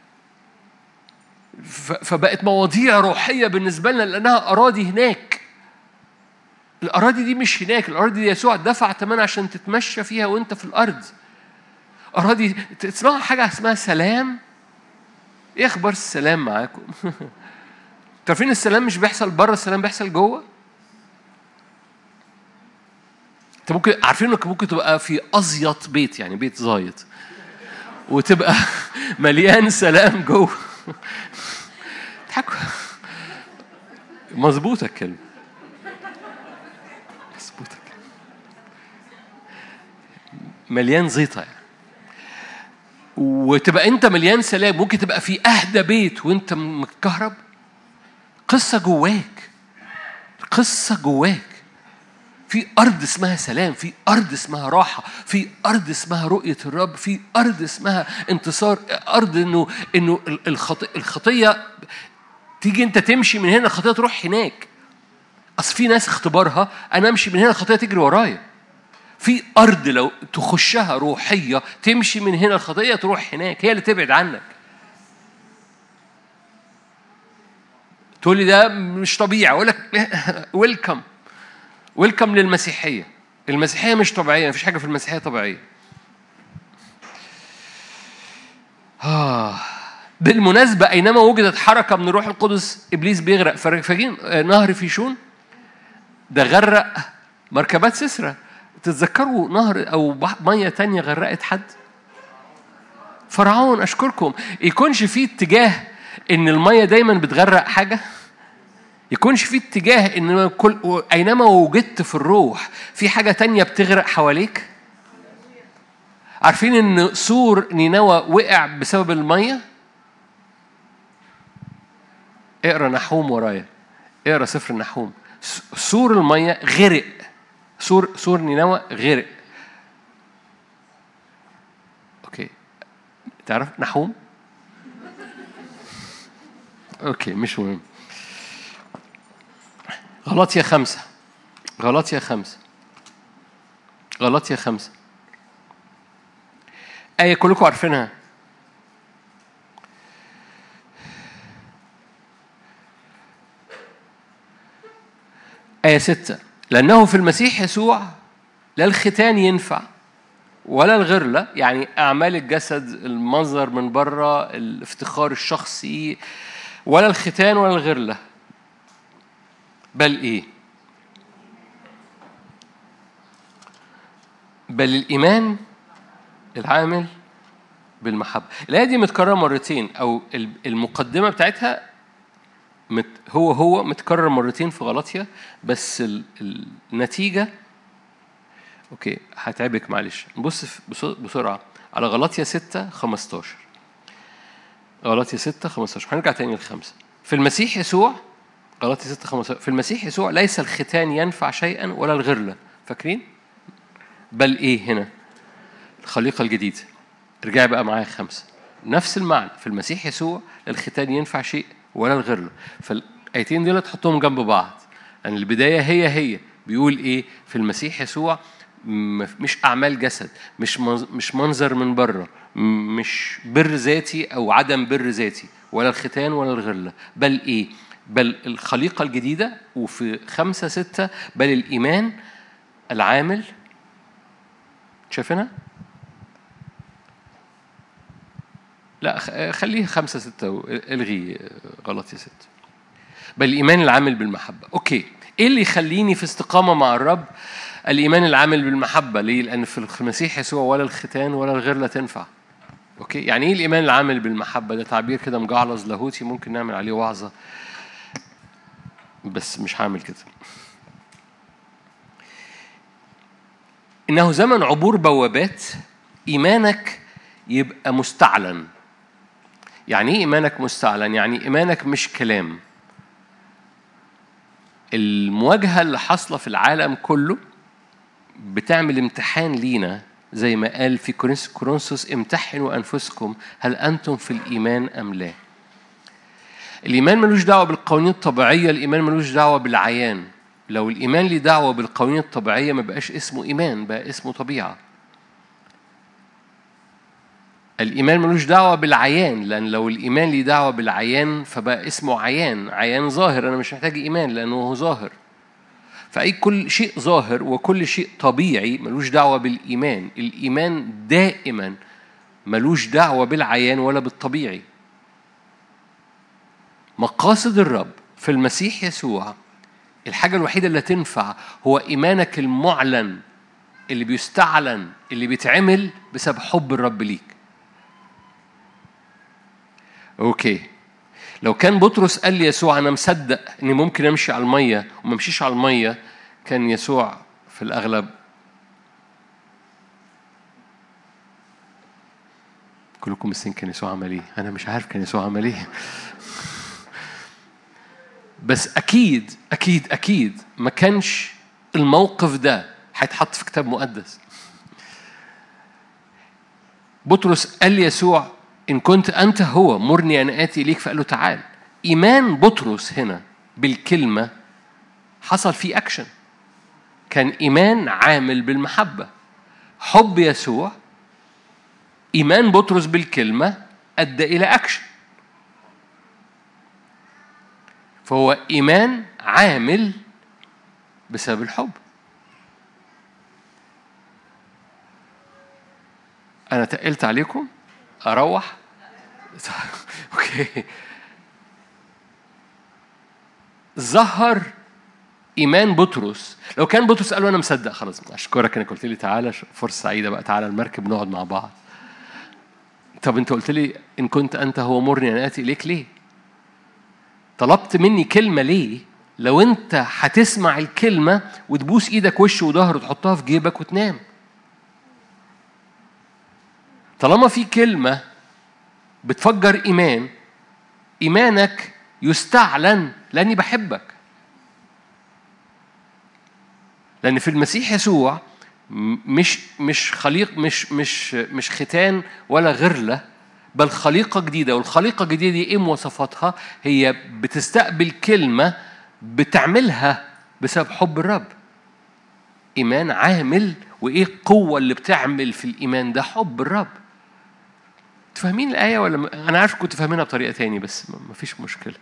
فبقت مواضيع روحيه بالنسبه لنا لانها اراضي هناك. الأراضي دي مش هناك. الأراضي دي يسوع دفع ثمن عشان تتمشى فيها وانت في الأرض. أراضي تسمعوا حاجة اسمها سلام. إيه أخبار السلام معاكم؟ تعرفين السلام مش بيحصل بره، السلام بيحصل جوه. أنت ممكن عارفين إنك ممكن تبقى في أزيط بيت، يعني بيت زايط، وتبقى مليان سلام جوه. تضحكوا. مظبوطة الكلمة. مليان زيطة يعني. وتبقى انت مليان سلام. ممكن تبقى في اهدى بيت وانت متكهرب. قصة جواك، قصة جواك. في أرض اسمها سلام، في أرض اسمها راحة، في أرض اسمها رؤية الرب، في أرض اسمها انتصار. أرض إنه الخطية تيجي انت تمشي من هنا الخطية تروح هناك. أصل في ناس اختبارها أنا أمشي من هنا الخطية تجري ورايا. في أرض لو تخشها روحية تمشي من هنا الخطية تروح هناك، هي اللي تبعد عنك. تقول لي ده مش طبيعي. أقول لك ويلكم للمسيحية. المسيحية مش طبيعية، مفيش حاجة في المسيحية طبيعية. بالمناسبة أينما وجدت حركة من الروح القدس إبليس بيغرق. فاكرين نهر فيشون ده غرق مركبات سسرة. تتذكروا نهر أو مية تانية غرقت حد؟ فرعون. أشكركم. يكونش فيه اتجاه إن المية دايما بتغرق حاجة. يكونش في اتجاه ان كل اينما وجدت في الروح في حاجة تانية بتغرق حواليك. عارفين ان سور نينوى وقع بسبب المية؟ اقرا نحوم ورايا، اقرا سفر النحوم. سور المية غرق، سور نينوى غرق. اوكي، تعرف نحوم؟ اوكي مش مهم. غلاطيا 5 آية كلكم عارفينها. آية 6: لأنه في المسيح يسوع لا الختان ينفع ولا الغرلة، يعني أعمال الجسد، المنظر من بره، الافتخار الشخصي، ولا الختان ولا الغرلة، بل إيه؟ بل الإيمان العامل بالمحبة. الآية دي متكررة مرتين، أو المقدمة بتاعتها هو متكرر مرتين في غلاطيا، بس النتيجة أوكي هتعبك معلش. نبص بسرعة على غلاطيا 6:15. غلاطيا 6:15 هنرجع تاني للخمسة. في المسيح يسوع، غلاطيا 6:15، في المسيح يسوع ليس الختان ينفع شيئا ولا الغرلة، فاكرين؟ بل إيه هنا؟ الخليقة الجديدة. ارجعي بقى معايا 5، نفس المعنى. في المسيح يسوع الختان ينفع شيء ولا الغرلة. فالآيتين دول تحطهم جنب بعض، يعني البداية هي بيقول إيه؟ في المسيح يسوع مش أعمال جسد، مش منظر من بره، مش بر ذاتي أو عدم بر ذاتي، ولا الختان ولا الغرلة، بل إيه؟ بل الخليقة الجديدة. وفي 5:6 بل الإيمان العامل. شايفينها؟ لا خليه 5:6 الغي غلطي 6. بل الإيمان العامل بالمحبة. أوكي، إيه اللي يخليني في استقامة مع الرب؟ الإيمان العامل بالمحبة. ليه؟ لأن في المسيح يسوع ولا الختان ولا الغرلة تنفع. أوكي، يعني إيه الإيمان العامل بالمحبة؟ ده تعبير كده مجعلظ لاهوتي، ممكن نعمل عليه وعظة، بس مش هعمل كده. إنه زمن عبور بوابات، إيمانك يبقى مستعلن. يعني إيه إيمانك مستعلن؟ يعني إيمانك مش كلام. المواجهة اللي حاصلة في العالم كله بتعمل امتحان لينا، زي ما قال في كورنثوس: امتحنوا أنفسكم هل أنتم في الإيمان أم لا. الإيمان ملوش دعوة بالقوانين الطبيعية، الإيمان ملوش دعوة بالعيان. لو الإيمان ليه دعوة بالقوانين الطبيعية ما بقاش اسمه إيمان، بقى اسمه طبيعة. الإيمان ملوش دعوة بالعيان، لأن لو الإيمان ليه دعوة بالعيان فبقى اسمه عيان ظاهر. أنا مش محتاج إيمان لأنه هو ظاهر. فأي كل شيء ظاهر وكل شيء طبيعي ملوش دعوة بالإيمان. الإيمان دائما ملوش دعوة بالعيان ولا بالطبيعي. مقاصد الرب في المسيح يسوع، الحاجة الوحيدة اللي تنفع هو إيمانك المعلن، اللي بيستعلن، اللي بيتعمل بسبب حب الرب ليك. أوكي، لو كان بطرس قال لي يسوع أنا مصدق إني ممكن أمشي على المية وما أمشيش على المية، كان يسوع في الأغلب كلكم السن كان يسوع عمل إيه؟ أنا مش عارف كان يسوع عمل إيه. بس أكيد أكيد أكيد ما كانش الموقف ده هيتحط في كتاب مقدس. بطرس قال لي يسوع إن كنت أنت هو مرني أن آتي إليك، فقال له تعال. إيمان بطرس هنا بالكلمة حصل فيه أكشن، كان إيمان عامل بالمحبة. حب يسوع، إيمان بطرس بالكلمة أدى إلى أكشن، فهو إيمان عامل بسبب الحب. أنا تقلت عليكم أروح؟ أوكي. ظهر إيمان بطرس. لو كان بطرس قال له أنا مصدق، خلاص أشكرك إنك قلت لي تعالى، فرصة سعيدة بقى، تعالى المركب نقعد مع بعض. طب أنت قلت لي إن كنت أنت هو مرني أن آتي إليك، ليه؟ طلبت مني كلمة ليه لو أنت هتسمع الكلمة وتبوس إيدك وش وظهر وتحطها في جيبك وتنام. طالما في كلمة بتفجر إيمانك يستعلن لأني بحبك. لأن في المسيح يسوع مش خليق مش ختان ولا غرلة، بل خليقة جديدة. والخليقة الجديدة دي إيه مواصفاتها؟ هي بتستقبل كلمة بتعملها بسبب حب الرب. إيمان عامل. وإيه القوة اللي بتعمل في الإيمان ده؟ حب الرب. تفهمين الآية ولا أنا عارف كنت فاهمينها بطريقة تاني، بس ما فيش مشكلة.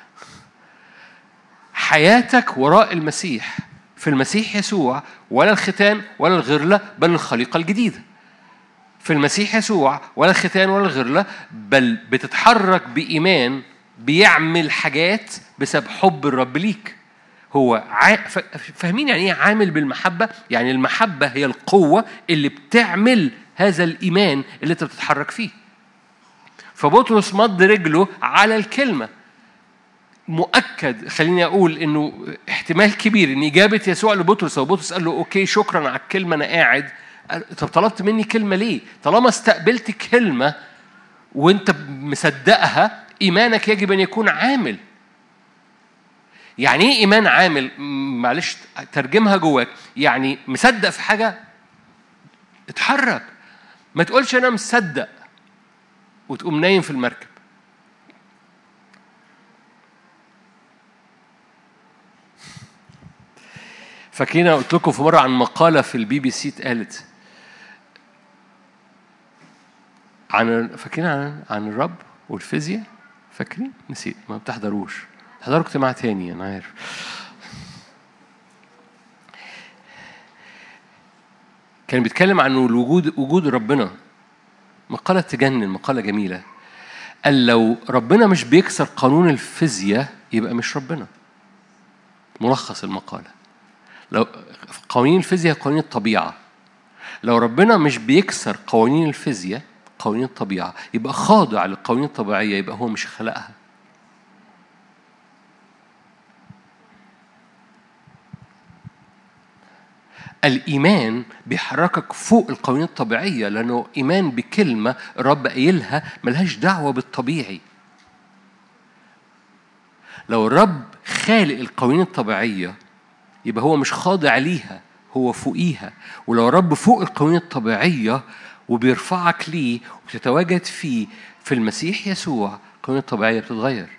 حياتك وراء المسيح في المسيح يسوع ولا الختان ولا الغرلة، بل الخليقة الجديدة. في المسيح يسوع ولا الختان ولا الغرلة، بل بتتحرك بإيمان بيعمل حاجات بسبب حب الرب ليك. هو فاهمين يعني إيه عامل بالمحبة؟ يعني المحبة هي القوة اللي بتعمل هذا الإيمان اللي أنت بتتحرك فيه. فبطرس مد رجله على الكلمة. مؤكد، خليني أقول إنه احتمال كبير إن إجابة يسوع لبطرس، وبطرس قال له أوكي شكرا على الكلمة أنا قاعد. طب طلبت مني كلمة ليه؟ طالما استقبلت كلمة وأنت مصدقها، إيمانك يجب أن يكون عامل. يعني إيه إيمان عامل؟ معلش ترجمها جواك. يعني مصدق في حاجة اتحرك. ما تقولش أنا مصدق وتقوم نايم في المركب. فاكرين قلت لكم في مرة عن مقالة في الBBC اتقالت فاكرين عن الرب والفيزياء؟ فاكرين؟ نسيت، ما بتحضروش. تحضروا اجتماع تاني أنا عارف. كان بيتكلم عن وجود ربنا. مقالة تجنن، مقالة جميلة. قال لو ربنا مش بيكسر قانون الفيزياء يبقى مش ربنا. ملخص المقالة، لو قوانين الفيزياء قوانين الطبيعة، لو ربنا مش بيكسر قوانين الفيزياء قوانين الطبيعة يبقى خاضع للقوانين الطبيعية، يبقى هو مش خلقها. الإيمان بيحركك فوق القوانين الطبيعية، لأنه إيمان بكلمة الرب قايلها ملهاش دعوة بالطبيعي. لو الرب خالق القوانين الطبيعية يبقى هو مش خاضع ليها، هو فوقيها. ولو الرب فوق القوانين الطبيعية وبيرفعك ليه وتتواجد فيه في المسيح يسوع، القوانين الطبيعية بتتغير.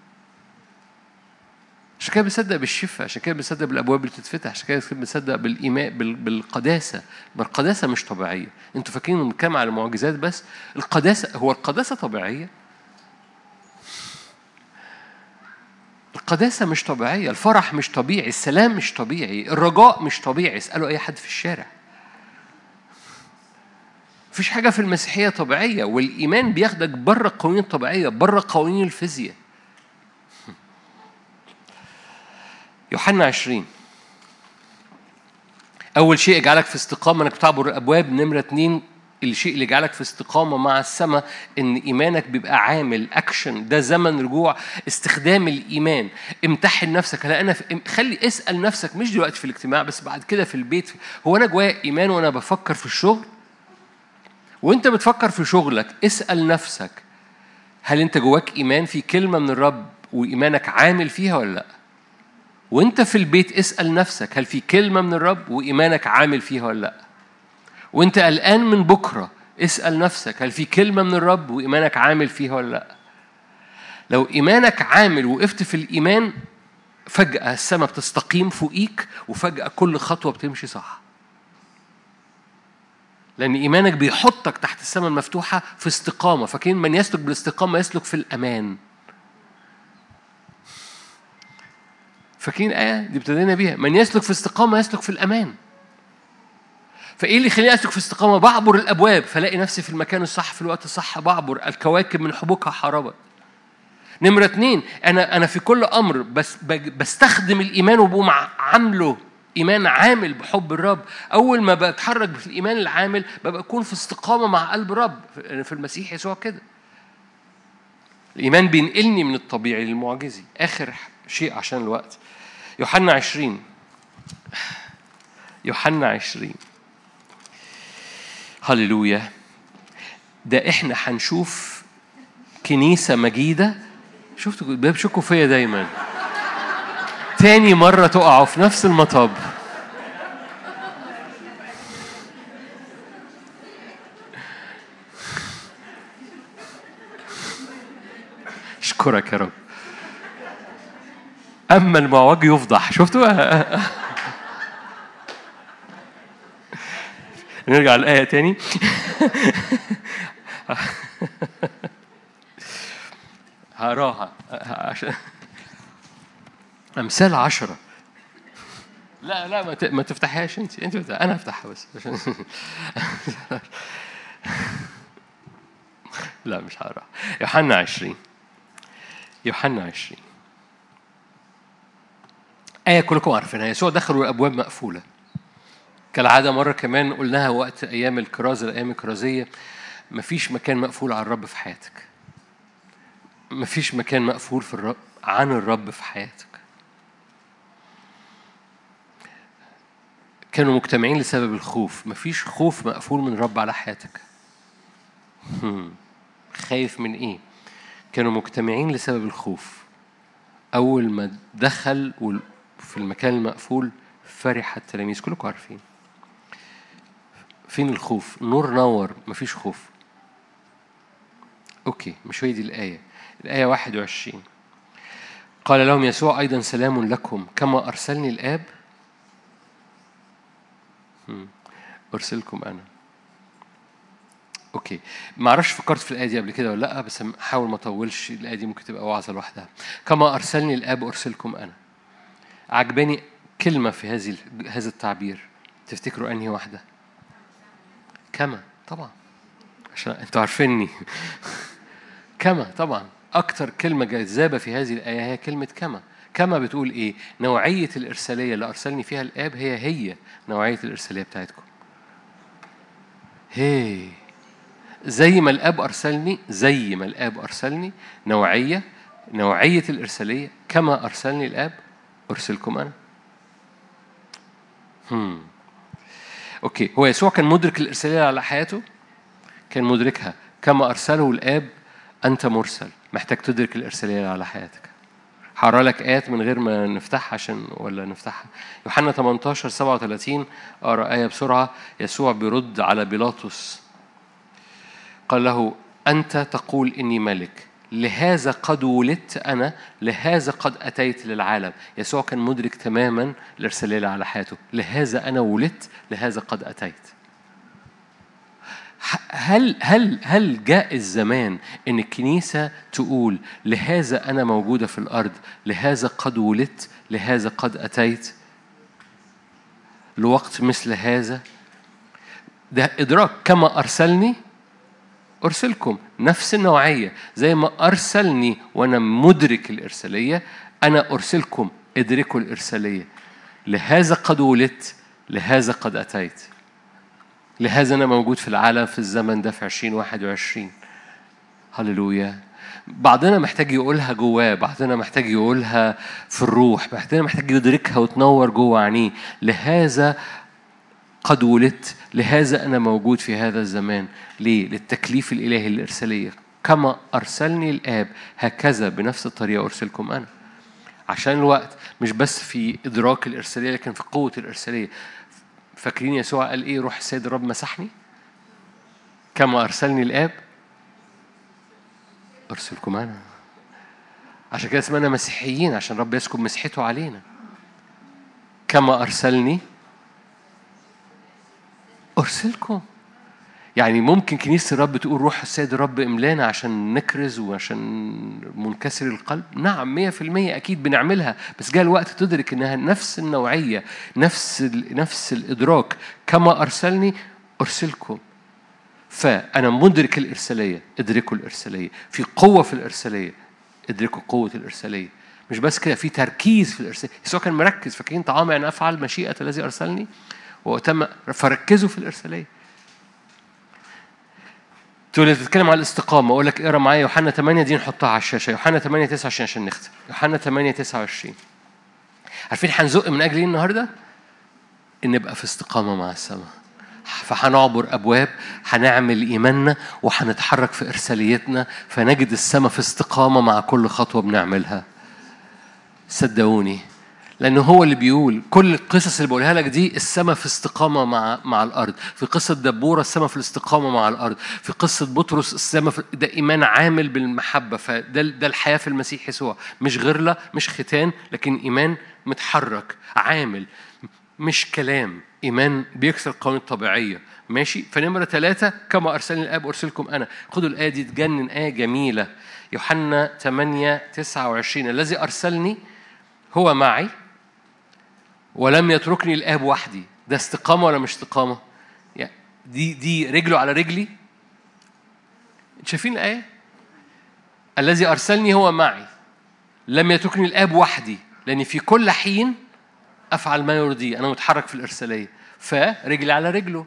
عشان كده بنصدق بالشفاء، عشان كده بنصدق بالابواب اللي بتتفتح، عشان كده بنصدق بالايمان بالقداسه. ما القداسه مش طبيعيه. انتوا فاكرين انه بنتكلم على معجزات بس؟ القداسه طبيعيه. القداسه مش طبيعيه، الفرح مش طبيعي، السلام مش طبيعي، الرجاء مش طبيعي. اسالوا اي حد في الشارع. مفيش حاجه في المسيحيه طبيعيه، والايمان بياخدك بره القوانين الطبيعيه، بره قوانين الفيزياء. يوحنا 20. أول شيء يجعلك في استقامة إنك بتعبر الأبواب. نمرة 2 الشيء اللي يجعلك في استقامة مع السماء إن إيمانك بيبقى عامل أكشن. ده زمن رجوع استخدام الإيمان. امتحن نفسك. هلا أنا خلي اسأل نفسك، مش دلوقتي في الاجتماع بس بعد كده في البيت، هو أنا جوايا إيمان وأنا بفكر في الشغل؟ وأنت بتفكر في شغلك اسأل نفسك، هل أنت جواك إيمان في كلمة من الرب وإيمانك عامل فيها ولا لأ؟ وانت في البيت اسأل نفسك، هل في كلمة من الرب وإيمانك عامل فيها ولا لا؟ وانت قلقان من بكرة اسأل نفسك، هل في كلمة من الرب وإيمانك عامل فيها ولا لا؟ لو إيمانك عامل وقفت في الإيمان، فجأة السماء بتستقيم فوقيك، وفجأة كل خطوة بتمشي صح. لأن إيمانك بيحطك تحت السماء المفتوحة في استقامة. فكين من يسلك بالاستقامة يسلك في الأمان. فاكرين الآية دي ابتدينا بيها؟ من يسلك في استقامة يسلك في الأمان. فإيه اللي يخليني أسلك في استقامة؟ بعبر الأبواب فلاقي نفسي في المكان الصح في الوقت الصح. بعبر الكواكب من حبوكها حربت. نمرة 2 أنا في كل أمر بس بستخدم الإيمان وبقوم عامله إيمان عامل بحب الرب. أول ما بتحرك في الإيمان العامل ببقى أكون في استقامة مع قلب الرب في المسيح يسوع كده. الإيمان بينقلني من الطبيعي للمعجزي. آخر شيء عشان الوقت، يوحنا 20. يوحنا 20. هللويا. ده احنا هنشوف كنيسة مجيدة. شفتوا بيشكوا فيا دايما، تاني مرة تقعوا في نفس المطب. اشكرك يا رب. اما المعوج يفضح. شفتوا؟ نرجع الآية تاني. هقراها عشان أمثال 10. لا ما تفتحهاش انت بتفتح. انا افتحها بس عشان لا مش هقراها. يوحنا 20. يوحنا 20 آية كلكم عارفينها. يسوع دخل والأبواب مقفولة كالعادة. مرة كمان قلناها وقت أيام الكرازة، الأيام الكرازية. مفيش مكان مقفول عن الرب في حياتك. مفيش مكان مقفول في الرب عن الرب في حياتك. كانوا مجتمعين لسبب الخوف. مفيش خوف مقفول من الرب على حياتك. خايف من إيه؟ كانوا مجتمعين لسبب الخوف. أول ما دخل في المكان المقفول فرح التلاميذ. كلكم عارفين فين الخوف؟ النور نور، مفيش خوف. أوكي، مش هي دي الآية. الآية 21. قال لهم يسوع أيضا سلام لكم، كما أرسلني الآب أرسلكم أنا. أوكي، ما أعرفش فكرت في الآية دي قبل كده ولا لأ، بس حاول ما أطولش. الآية دي ممكن تبقى وعظة لوحدها. كما أرسلني الآب أرسلكم أنا. عجباني كلمة في هذا التعبير. تفتكروا أنهي واحدة؟ كما، طبعا عشان أنتوا عارفيني. كما طبعا أكتر كلمة جذابة في هذه الآية هي كلمة كما. كما بتقول إيه؟ نوعية الإرسالية اللي أرسلني فيها الآب هي نوعية الإرسالية بتاعتكم. زي ما الآب أرسلني نوعية الإرسالية كما أرسلني الآب أرسلكم أنا. أوكي، هو يسوع كان مدرك الإرسالية على حياته، كان مدركها كما أرسله الآب. أنت مرسل، محتاج تدرك الإرسالية على حياتك. هقرا لك آيات من غير ما نفتحها ولا نفتحها. يوحنا 18:37. أقرأ آية بسرعة. يسوع بيرد على بيلاطس. قال له أنت تقول إني ملك، لهذا قد ولدت أنا، لهذا قد أتيت للعالم. يسوع كان مدرك تماما الإرسالية على حياته. لهذا أنا ولدت، لهذا قد أتيت. هل جاء الزمان إن الكنيسة تقول لهذا أنا موجودة في الأرض، لهذا قد ولدت، لهذا قد أتيت، لوقت مثل هذا؟ ده إدراك. كما أرسلني أرسلكم. نفس النوعية. زي ما أرسلني وأنا مدرك الإرسالية، أنا أرسلكم. ادركوا الإرسالية. لهذا قد ولدت، لهذا قد أتيت، لهذا أنا موجود في العالم في الزمن ده في 2021. هللويا. بعضنا محتاج يقولها جواه، بعضنا محتاج يقولها في الروح، بعضنا محتاج يدركها وتنور جوه عينيه. لهذا قد ولدت، لهذا أنا موجود في هذا الزمان. ليه؟ للتكليف الإلهي الإرسالية. كما أرسلني الآب هكذا بنفس الطريقة أرسلكم أنا. عشان الوقت مش بس في إدراك الإرسالية لكن في قوة الإرسالية. فاكرين يسوع قال إيه؟ روح السيد الرب مسحني. كما أرسلني الآب أرسلكم أنا. عشان كده اسمنا مسيحيين، عشان رب يسكب مسيحته علينا. كما أرسلني أرسلكم. يعني ممكن كنيسة الرب تقول روح السيد الرب إملانا عشان نكرز وعشان منكسر القلب. نعم 100% أكيد بنعملها، بس جاء الوقت تدرك إنها نفس النوعية، نفس الإدراك. كما أرسلني أرسلكم. فأنا مدرك الإرسالية، ادركوا الإرسالية. في قوة في الإرسالية، ادركوا قوة الإرسالية. مش بس كده، في تركيز في الإرسالية. يسوع كان مركز. فاكرين طعام يعني أفعل مشيئة الذي أرسلني وتم. فركزوا في الإرسالية. تقول تتكلم على الاستقامة، أقول لك اقرأ معايا يوحنا 8 دي، نحطها على الشاشة. يوحنا 8:29 عشان نختم. يوحنا 8:29. عارفين هنزق من أجل إيه النهاردة؟ إن نبقى في استقامة مع السماء. فهنعبر أبواب، هنعمل إيماننا وهنتحرك في إرساليتنا، فنجد السماء في استقامة مع كل خطوة بنعملها. صدقوني، لأنه هو اللي بيقول كل القصص اللي بقولها لك دي السماء في استقامة مع الأرض. في قصة دبورة السماء في الاستقامة مع الأرض. في قصة بطرس السماء ده إيمان عامل بالمحبة. فده الحياة في المسيح يسوع، مش غرلة، مش ختان، لكن إيمان متحرك عامل، مش كلام. إيمان بيكسر القوانين الطبيعية. ماشي. فنمرة 3 كما أرسلني الآب أرسلكم أنا. خدوا الآية دي تجنن، آية جميلة. يوحنا 8:29 الذي أرسلني هو معي ولم يتركني الآب وحدي. ده استقامة ولا مش استقامة؟ يعني دي رجله على رجلي. شايفين الآية؟ الذي أرسلني هو معي لم يتركني الآب وحدي، لأني في كل حين أفعل ما يرضيه. أنا متحرك في الإرسالية، فرجلي على رجله.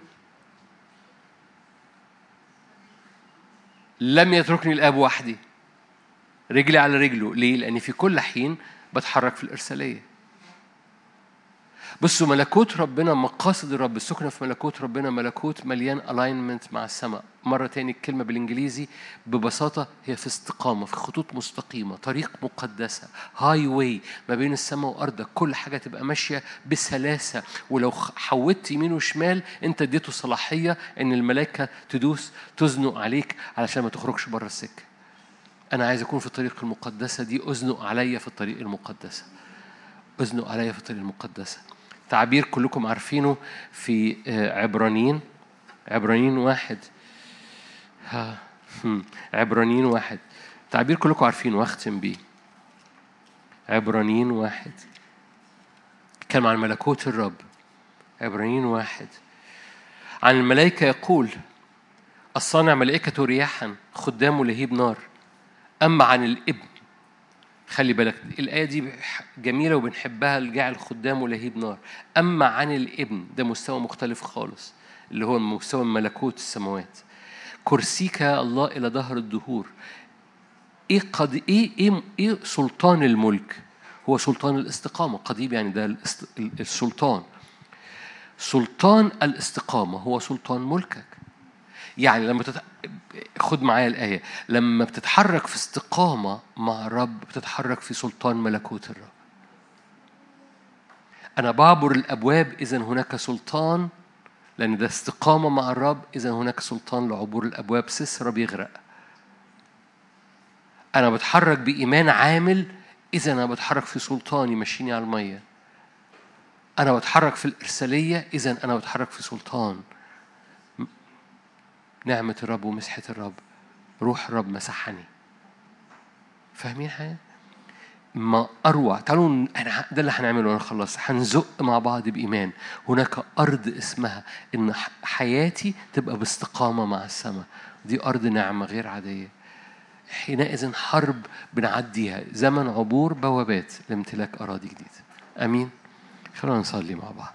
لم يتركني الآب وحدي، رجلي على رجله. ليه؟ لأني في كل حين بتحرك في الإرسالية. بصوا، ملكوت ربنا، مقاصد الرب، السكنة في ملكوت ربنا ملكوت مليان alignment مع السماء. مرة تاني الكلمة بالإنجليزي ببساطة هي في استقامة، في خطوط مستقيمة، طريق مقدسة، هاي واي ما بين السماء وأرضك. كل حاجة تبقى ماشية بسلاسة، ولو حودت يمين وشمال أنت اديته صلاحية إن الملائكة تدوس تزنق عليك علشان ما تخرجش بره السكة. أنا عايز أكون في الطريق المقدسة دي، أزنق عليا في الطريق المقدسة، أزنق عليا في الطريق المقدسة. تعبير كلكم عارفينه في عبرانيين 1. عبرانيين 1 تعبير كلكم عارفينه واختم بيه. عبرانيين 1 كان عن ملكوت الرب. عبرانيين 1 عن الملائكة يقول الصانع ملائكته رياحا خدامه لهيب نار. أما عن الابن، خلي بالك الآية دي جميلة وبنحبها، الجعل خدامه لهيب نار. أما عن الابن، ده مستوى مختلف خالص، اللي هو مستوى ملكوت السماوات. كرسيك يا الله إلى دهر الدهور. إيه سلطان الملك؟ هو سلطان الاستقامة. قضيب يعني ده السلطان. سلطان الاستقامة هو سلطان ملكك. يعني لما خد معايا الآية، لما بتتحرك في استقامة مع الرب بتتحرك في سلطان ملكوت الرب. أنا بعبر الأبواب، إذن هناك سلطان، لأن ده استقامة مع الرب، إذن هناك سلطان لعبور الأبواب. سسرة بيغرق. أنا بتحرك بإيمان عامل، إذن أنا بتحرك في سلطان يمشيني على المية. أنا بتحرك في الإرسالية، إذن أنا بتحرك في سلطان. نعمة الرب ومسحة الرب، روح الرب مسحني. فاهمين حاجة؟ ما أروع. تعالوا ده اللي هنعمله وأنا خلص. هنزق مع بعض بإيمان. هناك أرض اسمها إن حياتي تبقى باستقامة مع السماء. دي أرض نعمة غير عادية. حينئذ حرب بنعديها، زمن عبور بوابات لامتلاك أراضي جديدة. أمين. خلونا نصلي مع بعض.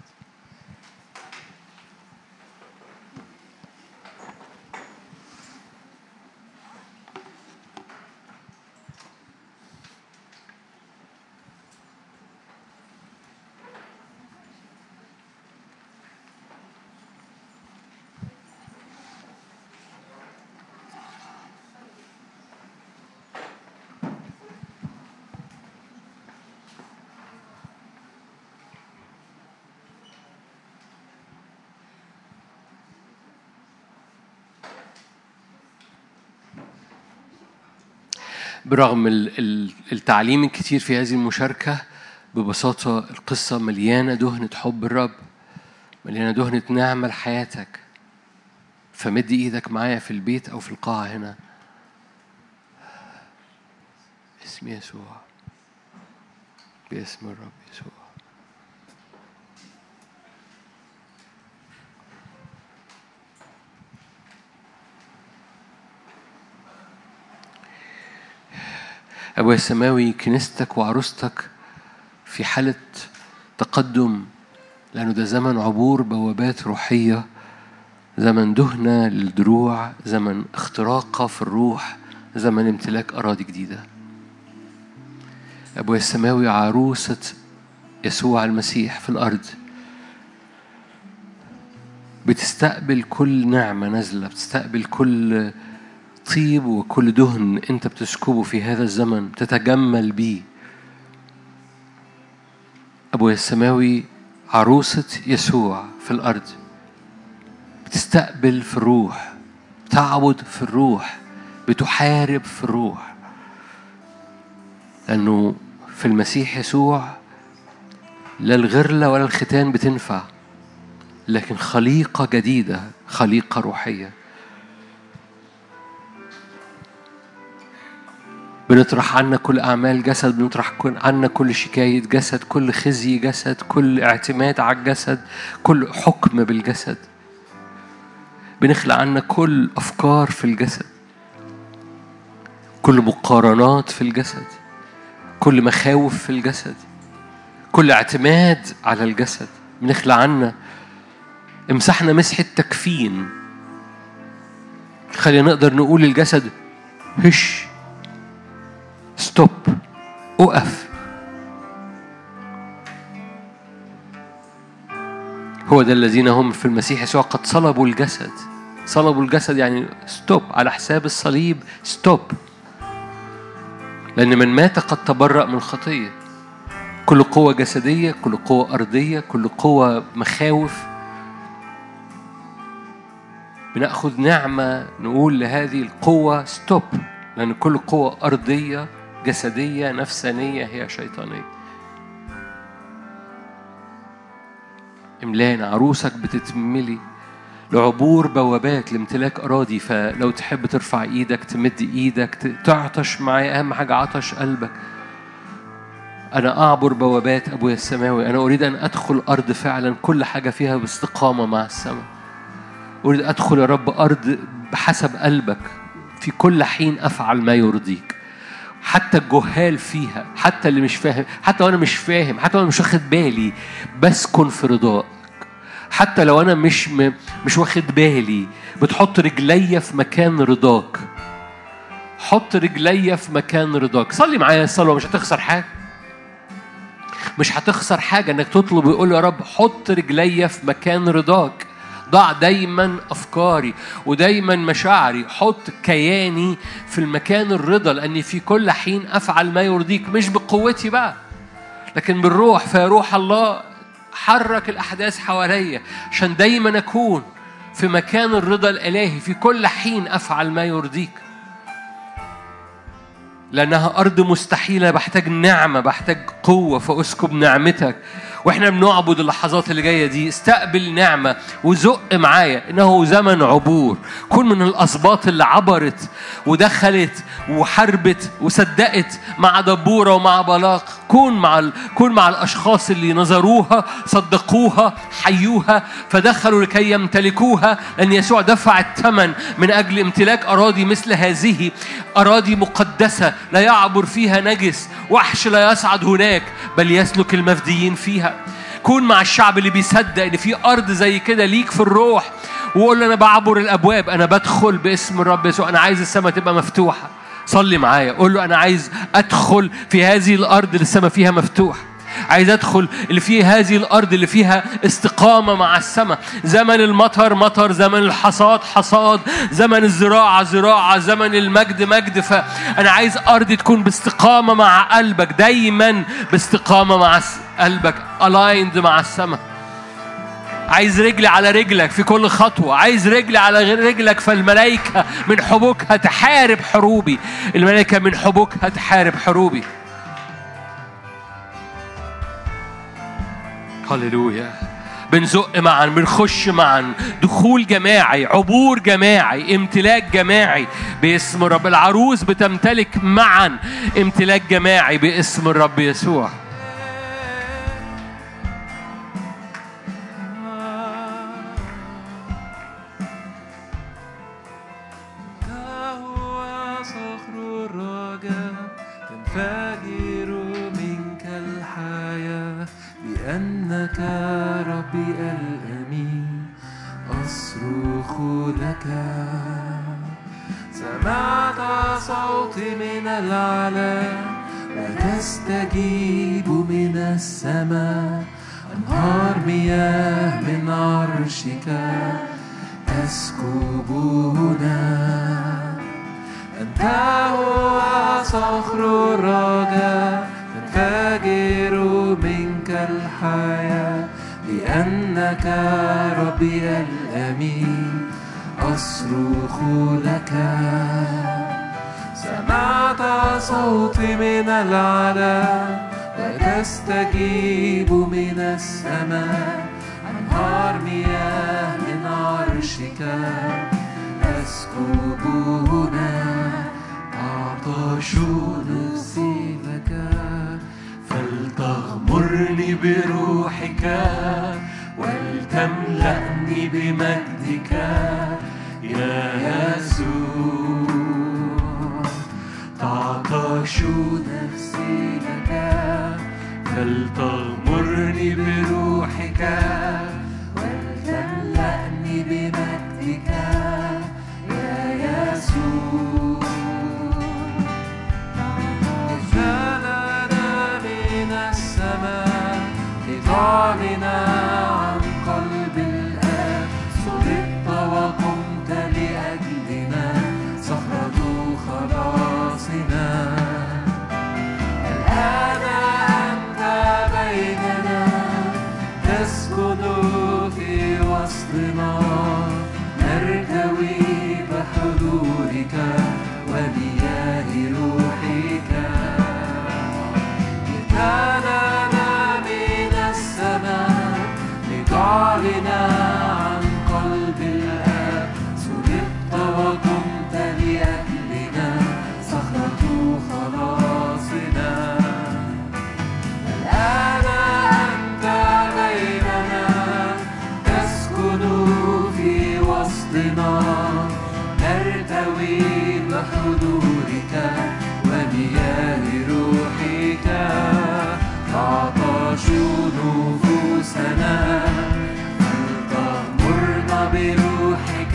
برغم التعليم الكتير في هذه المشاركة، ببساطة القصة مليانة دهنة حب الرب، مليانة دهنة نعمة لحياتك. فمد إيدك معايا في البيت أو في القاعة هنا. باسم يسوع، باسم الرب يسوع. أبويا السماوي، كنيستك وعروستك في حالة تقدم، لأنه ده زمن عبور بوابات روحية، زمن دهنة للدروع، زمن اختراقة في الروح، زمن امتلاك أراضي جديدة. أبويا السماوي، عروسة يسوع المسيح في الأرض بتستقبل كل نعمة نازلة، بتستقبل كل طيب وكل دهن أنت بتسكبه في هذا الزمن، تتجمل بيه. أبويا السماوي عروسة يسوع في الأرض بتستقبل في الروح، بتعبد في الروح، بتحارب في الروح، لأنه في المسيح يسوع لا الغرلة ولا الختان بتنفع، لكن خليقة جديدة، خليقة روحية. بنطرح عنا كل أعمال جسد، بنطرح عنا كل شكاية جسد، كل خزي جسد، كل اعتماد على الجسد، كل حكم بالجسد. بنخلع عنا كل أفكار في الجسد، كل مقارنات في الجسد، كل مخاوف في الجسد، كل اعتماد على الجسد. بنخلع عنا، امسحنا مسحة تكفين. خلينا نقدر نقول للجسد هش، ستوب، أقف. هو ده الذين هم في المسيح يسوع قد صلبوا الجسد. صلبوا الجسد يعني ستوب، على حساب الصليب ستوب، لأن من مات قد تبرأ من خطية. كل قوة جسدية، كل قوة أرضية، كل قوة مخاوف، بنأخذ نعمة نقول لهذه القوة ستوب، لأن كل قوة أرضية جسدية نفسانية هي شيطانية. إملان عروسك بتتملي لعبور بوابات لامتلاك أراضي. فلو تحب ترفع إيدك، تمد إيدك، تعطش معي. أهم حاجة عطش قلبك. أنا أعبر بوابات أبويا السماوي. أنا أريد أن أدخل أرض فعلا كل حاجة فيها باستقامة مع السماء. أريد أدخل يا رب أرض بحسب قلبك، في كل حين أفعل ما يرضيك. حتى الجهال فيها، حتى اللي مش فاهم، حتى وأنا مش فاهم، حتى وأنا مش واخد بالي، بسكن في رضاك. حتى لو أنا مش واخد بالي، بتحط رجلي في مكان رضاك. حط رجلي في مكان رضاك. صلي معايا الصلاة، مش هتخسر حاجة. مش هتخسر حاجة انك تطلب ويقول يا رب حط رجلي في مكان رضاك. ضع دايما أفكاري ودايما مشاعري، حط كياني في المكان الرضا، لأني في كل حين أفعل ما يرضيك. مش بقوتي بقى، لكن بالروح. فروح الله حرك الأحداث حواليا عشان دايما أكون في مكان الرضا الإلهي. في كل حين أفعل ما يرضيك، لأنها أرض مستحيلة. بحتاج نعمة، بحتاج قوة، فأسكب نعمتك. وإحنا بنعبد اللحظات اللي جاية دي. استقبل نعمة وزق معايا. إنه زمن عبور. كن من الأسباط اللي عبرت ودخلت وحربت وصدقت مع دبورة ومع بلاق. كن مع الأشخاص اللي نظروها، صدقوها، حيوها، فدخلوا لكي يمتلكوها. لأن يسوع دفع الثمن من أجل امتلاك أراضي مثل هذه، أراضي مقدسة لا يعبر فيها نجس، وحش لا يصعد هناك بل يسلك المفديين فيها. كون مع الشعب اللي بيصدق ان في ارض زي كده ليك في الروح، وقول انا بعبر الابواب، انا بدخل باسم الرب يسوع. انا عايز السماء تبقى مفتوحه. صلي معايا، قول له انا عايز ادخل في هذه الارض اللي السماء فيها مفتوح. عايز ادخل اللي فيه هذه الارض اللي فيها استقامه مع السماء. زمن المطر مطر، زمن الحصاد حصاد، زمن الزراعه زراعه، زمن المجد مجد. فانا عايز ارض تكون باستقامه مع قلبك، دايما باستقامه مع قلبك، aligned مع السماء. عايز رجلي على رجلك في كل خطوة. عايز رجلي على رجلك، فالملائكة من حبوكها تحارب حروبي. الملائكة من حبوكها تحارب حروبي. هللويا. بنزق معا، بنخش معا، دخول جماعي، عبور جماعي، امتلاك جماعي باسم الرب. العروس بتمتلك معا امتلاك جماعي باسم الرب يسوع. تنفجر منك الحياة بأنك ربي الأمين. أصرخ لك، سمعت صوتي من الأعلى وتستجيب من السماء أنهار مياه من عرشك تسكب هنا. أنت هو صخر الرجاء تنفجر منك الحياة لأنك ربي الأمين أصرخ لك. سمعت صوتي من العلا وتستجيب من السماء أنهار مياه من عرشك أسكب هنا. تعطش نفسي لك فلتغمرني بروحك ولتملأني بمجدك يا يسوع. تعطش نفسي لك فلتغمرني بروحك ولتملأني بمجدك يا يسوع. نزلنا من السماء لتعلنا عن قلب الآب. صلبت وقمت لأجلنا صخرة خلاصنا. الآن أنت بيننا تسكن في وسطنا. نرتوي بحضورك ومياه روحك. جئتنا من السماء لتعلنا عن قلب الآب. صلبت وقمت لأجلنا صخرة خلاصنا. الآن أنت بيننا تسكن في وسطنا. نرتوي بحضورك ومياه روحك. تعطش نفوسنا فلتغمرنا بروحك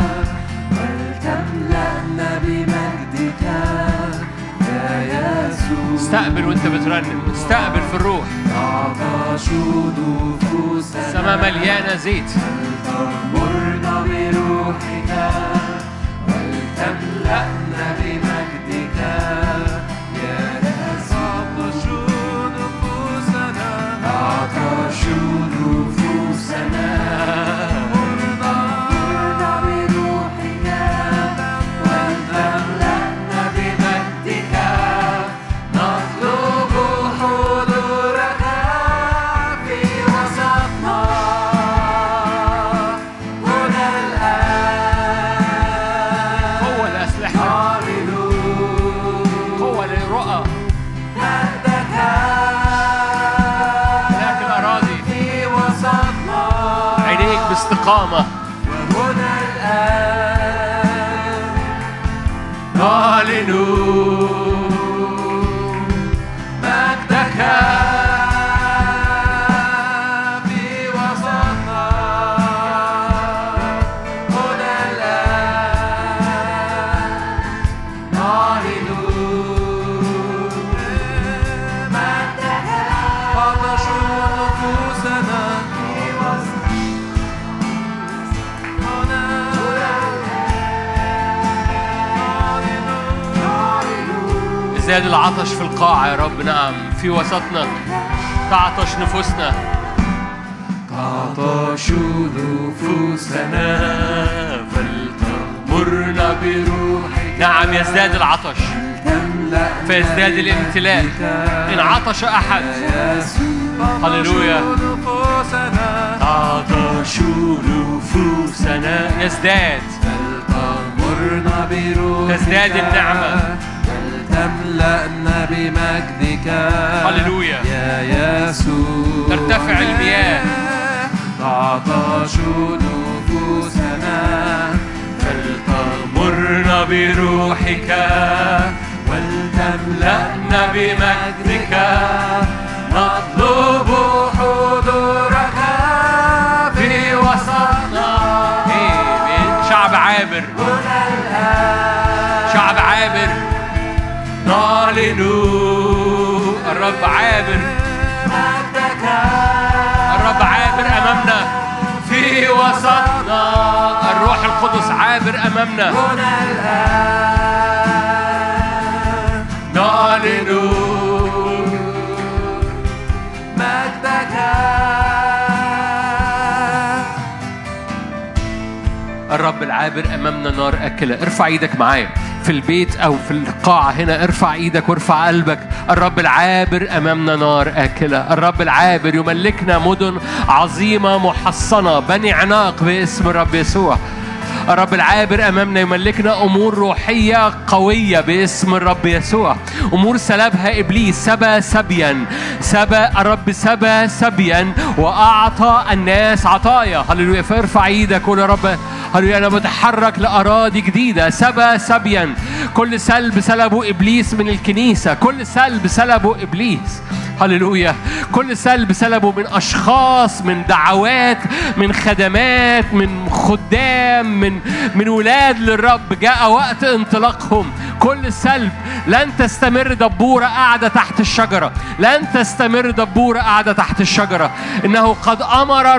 ولتملأنا بمجدك يا يسوع. استقبل وانت بترنم، استقبل في الروح. تعطش نفوسنا السماء مليانة زيت. فلتغمرنا بروحك ولتملأنا بمجدك يا يسوع. تعطش نفوسنا فلتغمرنا بروحك ولتملأنا بمجدك. نطلب حضورك في وسطنا هنا الآن. قوة لأسلحة، قوة للرؤى، مجدك لكن الأراضي في وسطنا. عينيك باستقامة. وهنا الآن نعلن مجدك في وسطنا. هنا الآن نعلن مجدك. تعطش نفوسنا في وسطنا. ازداد العطش في القاعة يا رب. نعم، في وسطنا تعطش نفوسنا. تعطش نفوسنا فلتغمرنا بروحك. نعم، يزداد العطش فيزداد الامتلاء. إن عطش أحد، هللويا، تعطش نفوسنا يزداد. فلتغمرنا بروحك تزداد النعمة. تملأنا بمجدك هللويا يا يسوع. ترتفع المياه. تعطش نفوسنا فلتغمرنا بروحك ولتملأنا بمجدك. نطلب حضورك في وسطنا. شعب عابر، هنا الآن شعب عابر. نعلن الرب عابر، الرب عابر أمامنا في وسطنا، الروح القدس عابر أمامنا. نعلن مجدك. الرب العابر أمامنا نار أكلة. ارفع ايدك معايا في البيت أو في القاعة هنا، ارفع ايدك وارفع قلبك. الرب العابر أمامنا نار آكلة. الرب العابر يملكنا مدن عظيمة محصنة، بني عناق باسم الرب يسوع. الرب العابر أمامنا يملكنا أمور روحية قوية باسم الرب يسوع. أمور سلبها إبليس، سبى سبيا، الرب سبى سبيا وأعطى الناس عطايا. هللويا. فارفع ايدك قول يا رب هللويا أنا بتحرك لأراضي جديدة. سبى سبيا، كل سلب سلبه إبليس من الكنيسة، كل سلب سلبه إبليس. هللويا. كل سلب سلبه من أشخاص، من دعوات، من خدمات، من خدام، من ولاد للرب جاء وقت انطلاقهم. كل سلب لن تستمر دبورة قاعدة تحت الشجرة، لن تستمر دبورة قاعدة تحت الشجرة. إنه قد أمر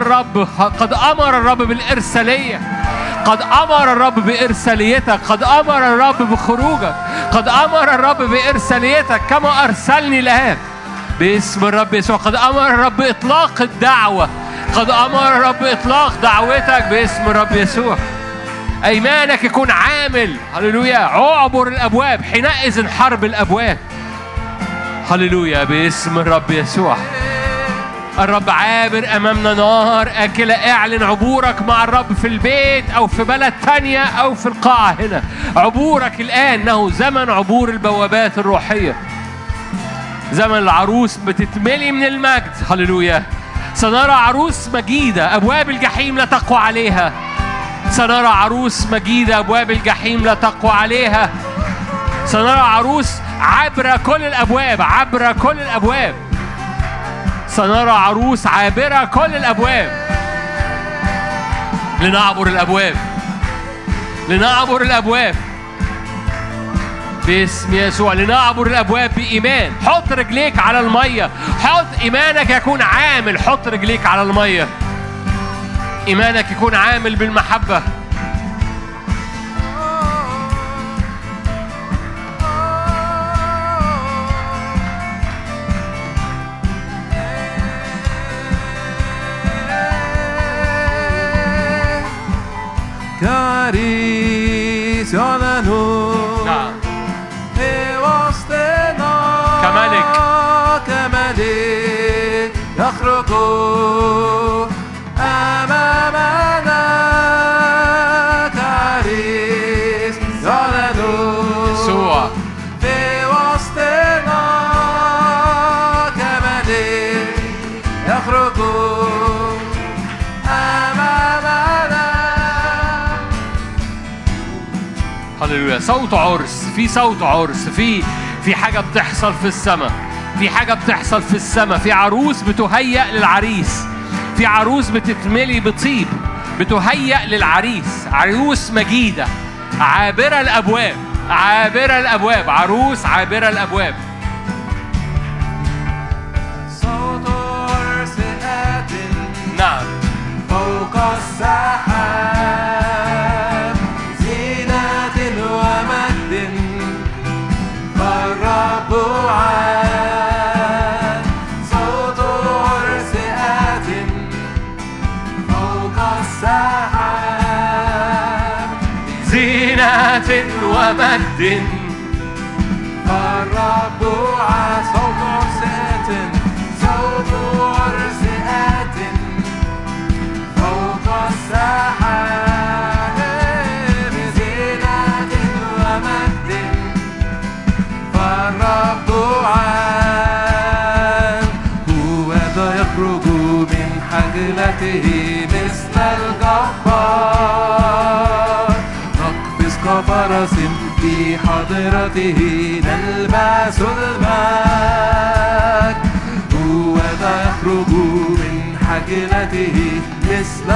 الرب بالإرسالية، قد أمر الرب بإرساليتك، قد أمر الرب بخروجك، قد أمر الرب بإرساليتك كما أرسلني الآن باسم الرب يسوع. قد أمر الرب إطلاق الدعوة، قد أمر الرب إطلاق دعوتك باسم الرب يسوع. أيمانك يكون عامل. هللويا. اعبر الأبواب، حينئذ حرب الأبواب. هللويا باسم الرب يسوع. الرب عابر أمامنا نار آكلة. اعلن عبورك مع الرب في البيت أو في بلد تانية أو في القاعة هنا. عبورك الآن إنه زمن عبور البوابات الروحية، زمن العروس بتتملي من المجد. هللويا. سنرى عروس مجيدة أبواب الجحيم لا تقوى عليها. سنرى عروس مجيدة أبواب الجحيم لا تقوى عليها. سنرى عروس عبر كل الأبواب، عبر كل الأبواب. سنرى عروس عابرة كل الأبواب. لنعبر الأبواب، لنعبر الأبواب باسم يسوع. لنعبر الأبواب بإيمان. حط رجليك على المية، حط إيمانك يكون عامل. حط رجليك على المية، إيمانك يكون عامل بالمحبة. كاريس يعلن في وسطنا كملك، كملك يخرج أمامنا. كاريس يعلن يسوع في وسطنا، كملك يخرج أمامنا. هللويا. صوت عرس، في صوت عرس، في حاجة بتحصل في السماء، في حاجة بتحصل في السماء. في عروس بتهيأ للعريس، في عروس بتتملي بطيب بتهيأ للعريس. عروس مجيدة عابرة الأبواب، عابرة الأبواب، عروس عابرة الأبواب. صوت عرس آت نعم فوق السحاب، زينة ومجد فالرب عاد. صوت عرس آت فوق السحاب، زينة ومجد فالرب عاد. صوت عرس آت، صوت عرس آت فوق السحاب، بزينة ومجد فالرب عاد. هو ذا يخرج من حجلته مثل الجبار، نقفز كفرس في حضرته نلبس المجد. هو ذا يخرج من حجلته مثل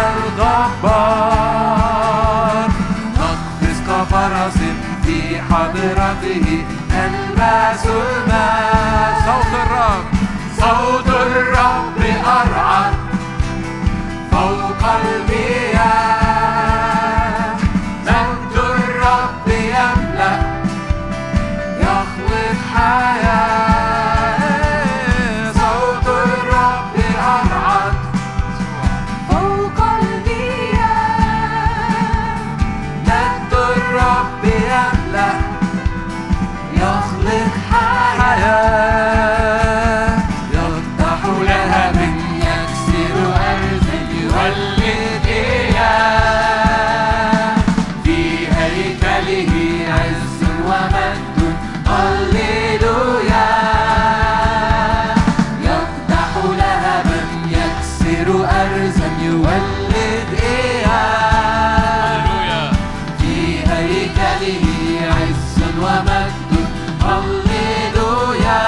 الجبار، نقفز كفرس في حضرته نلبس المجد. صوت الرب، صوت الرب أرعد فوق المياه مجد الرب يملأ يخلق حياة صوت الرب أرعد فوق المياه مجد الرب يملأ يخلق حياة يفتح لها من يكسر أرضا يولد إياه في هيكله عز ومجد هللويا يفتح لها من يكسر أرضا يولد إياه في هيكله عز ومجد هللويا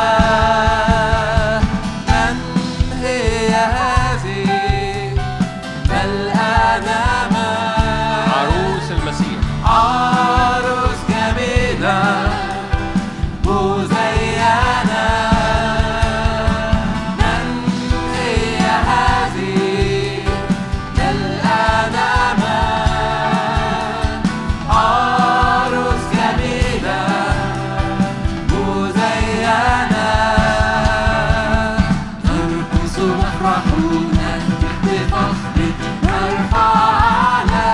من هي هذه ملآن عروس المسيح عروس جميلة مزينة من هي هذه ملآن عروس جميلة مزينة نرقص نفرح نهتف بفخر نرفع أعلى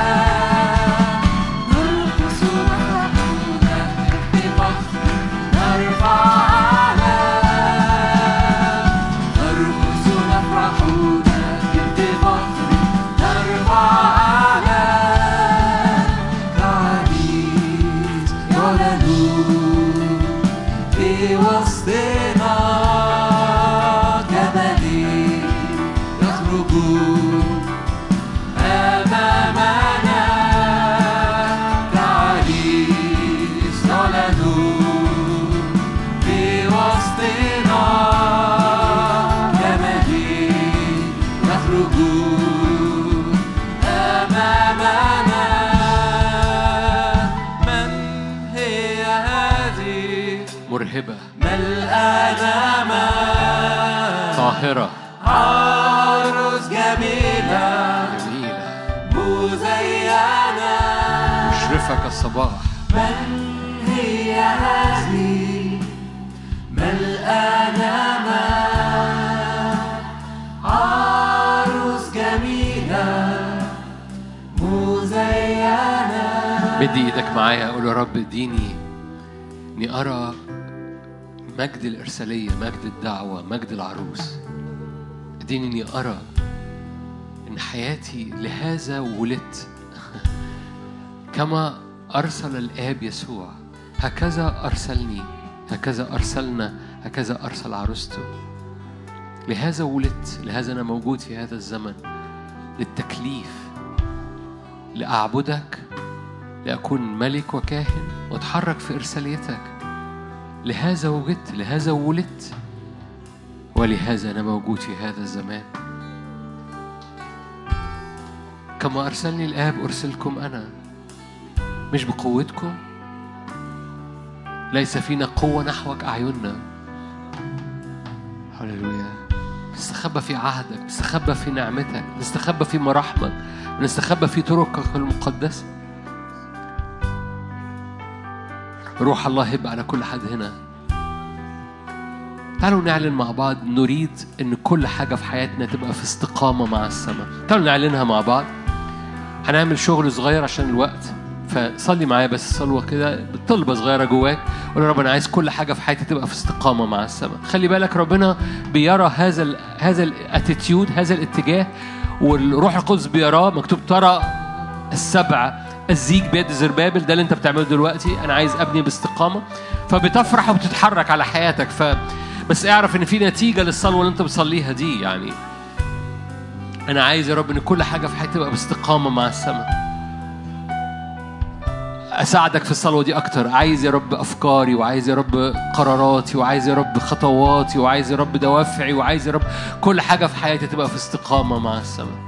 نرقص نفرح نهتف بفخر نرفع أعلى نرقص نفرح نهتف بفخر نرفع أعلى كعريس يولد في وسطنا كمليك يخرج أمامنا كعريس يولد في وسطنا كمليك يخرج أمامنا من هي هذه مرهبة ملآن طاهرة عروس جميلة جميلة مزينة مشرفة كالصباح من هي هذه ملآن عروس جميلة مزينة بدي ايدك معايا اقول يا رب اديني اني ارى مجد الارساليه، مجد الدعوه، مجد العروس. اديني اني ارى ان حياتي لهذا ولدت كما ارسل الاب يسوع هكذا ارسلني، هكذا ارسلنا، هكذا ارسل عروسته. لهذا ولدت، لهذا انا موجود في هذا الزمن، للتكليف، لأعبدك، لأكون ملك وكاهن وأتحرك في إرساليتك. لهذا وجدت، لهذا ولدت، ولهذا أنا موجود في هذا الزمان. كما أرسلني الآب أرسلكم أنا، مش بقوتكم، ليس فينا قوة نحوك أعيننا. هللويا. نستخبى في عهدك، نستخبى في نعمتك، نستخبى في مراحمك، نستخبى في طرقك المقدسة. روح الله هب على كل حد هنا. تعالوا نعلن مع بعض، نريد ان كل حاجة في حياتنا تبقى في استقامة مع السماء. تعالوا نعلنها مع بعض. هنعمل شغل صغير عشان الوقت، فصلي معايا بس صلوة كده طلبة صغيرة جواك. قول يا رب أنا عايز كل حاجة في حياتي تبقى في استقامة مع السماء. خلي بالك ربنا بيرى هذا الاتيتيود، هذا الاتجاه، والروح القدس بيراه. مكتوب ترى السبع الزيج بيد زربابل. ده اللي انت بتعمله دلوقتي. انا عايز ابني باستقامة، فبتفرح وبتتحرك على حياتك. بس اعرف ان في نتيجة للصلوة اللي انت بتصليها دي. يعني انا عايز يا رب ان كل حاجة في حياتي تبقى باستقامة مع السماء. أساعدك في الصلوة دي أكتر. عايز يا رب أفكاري، وعايز يا رب قراراتي، وعايز يا رب خطواتي، وعايز يا رب دوافعي، وعايز يا رب كل حاجة في حياتي تبقى في استقامة مع السماء.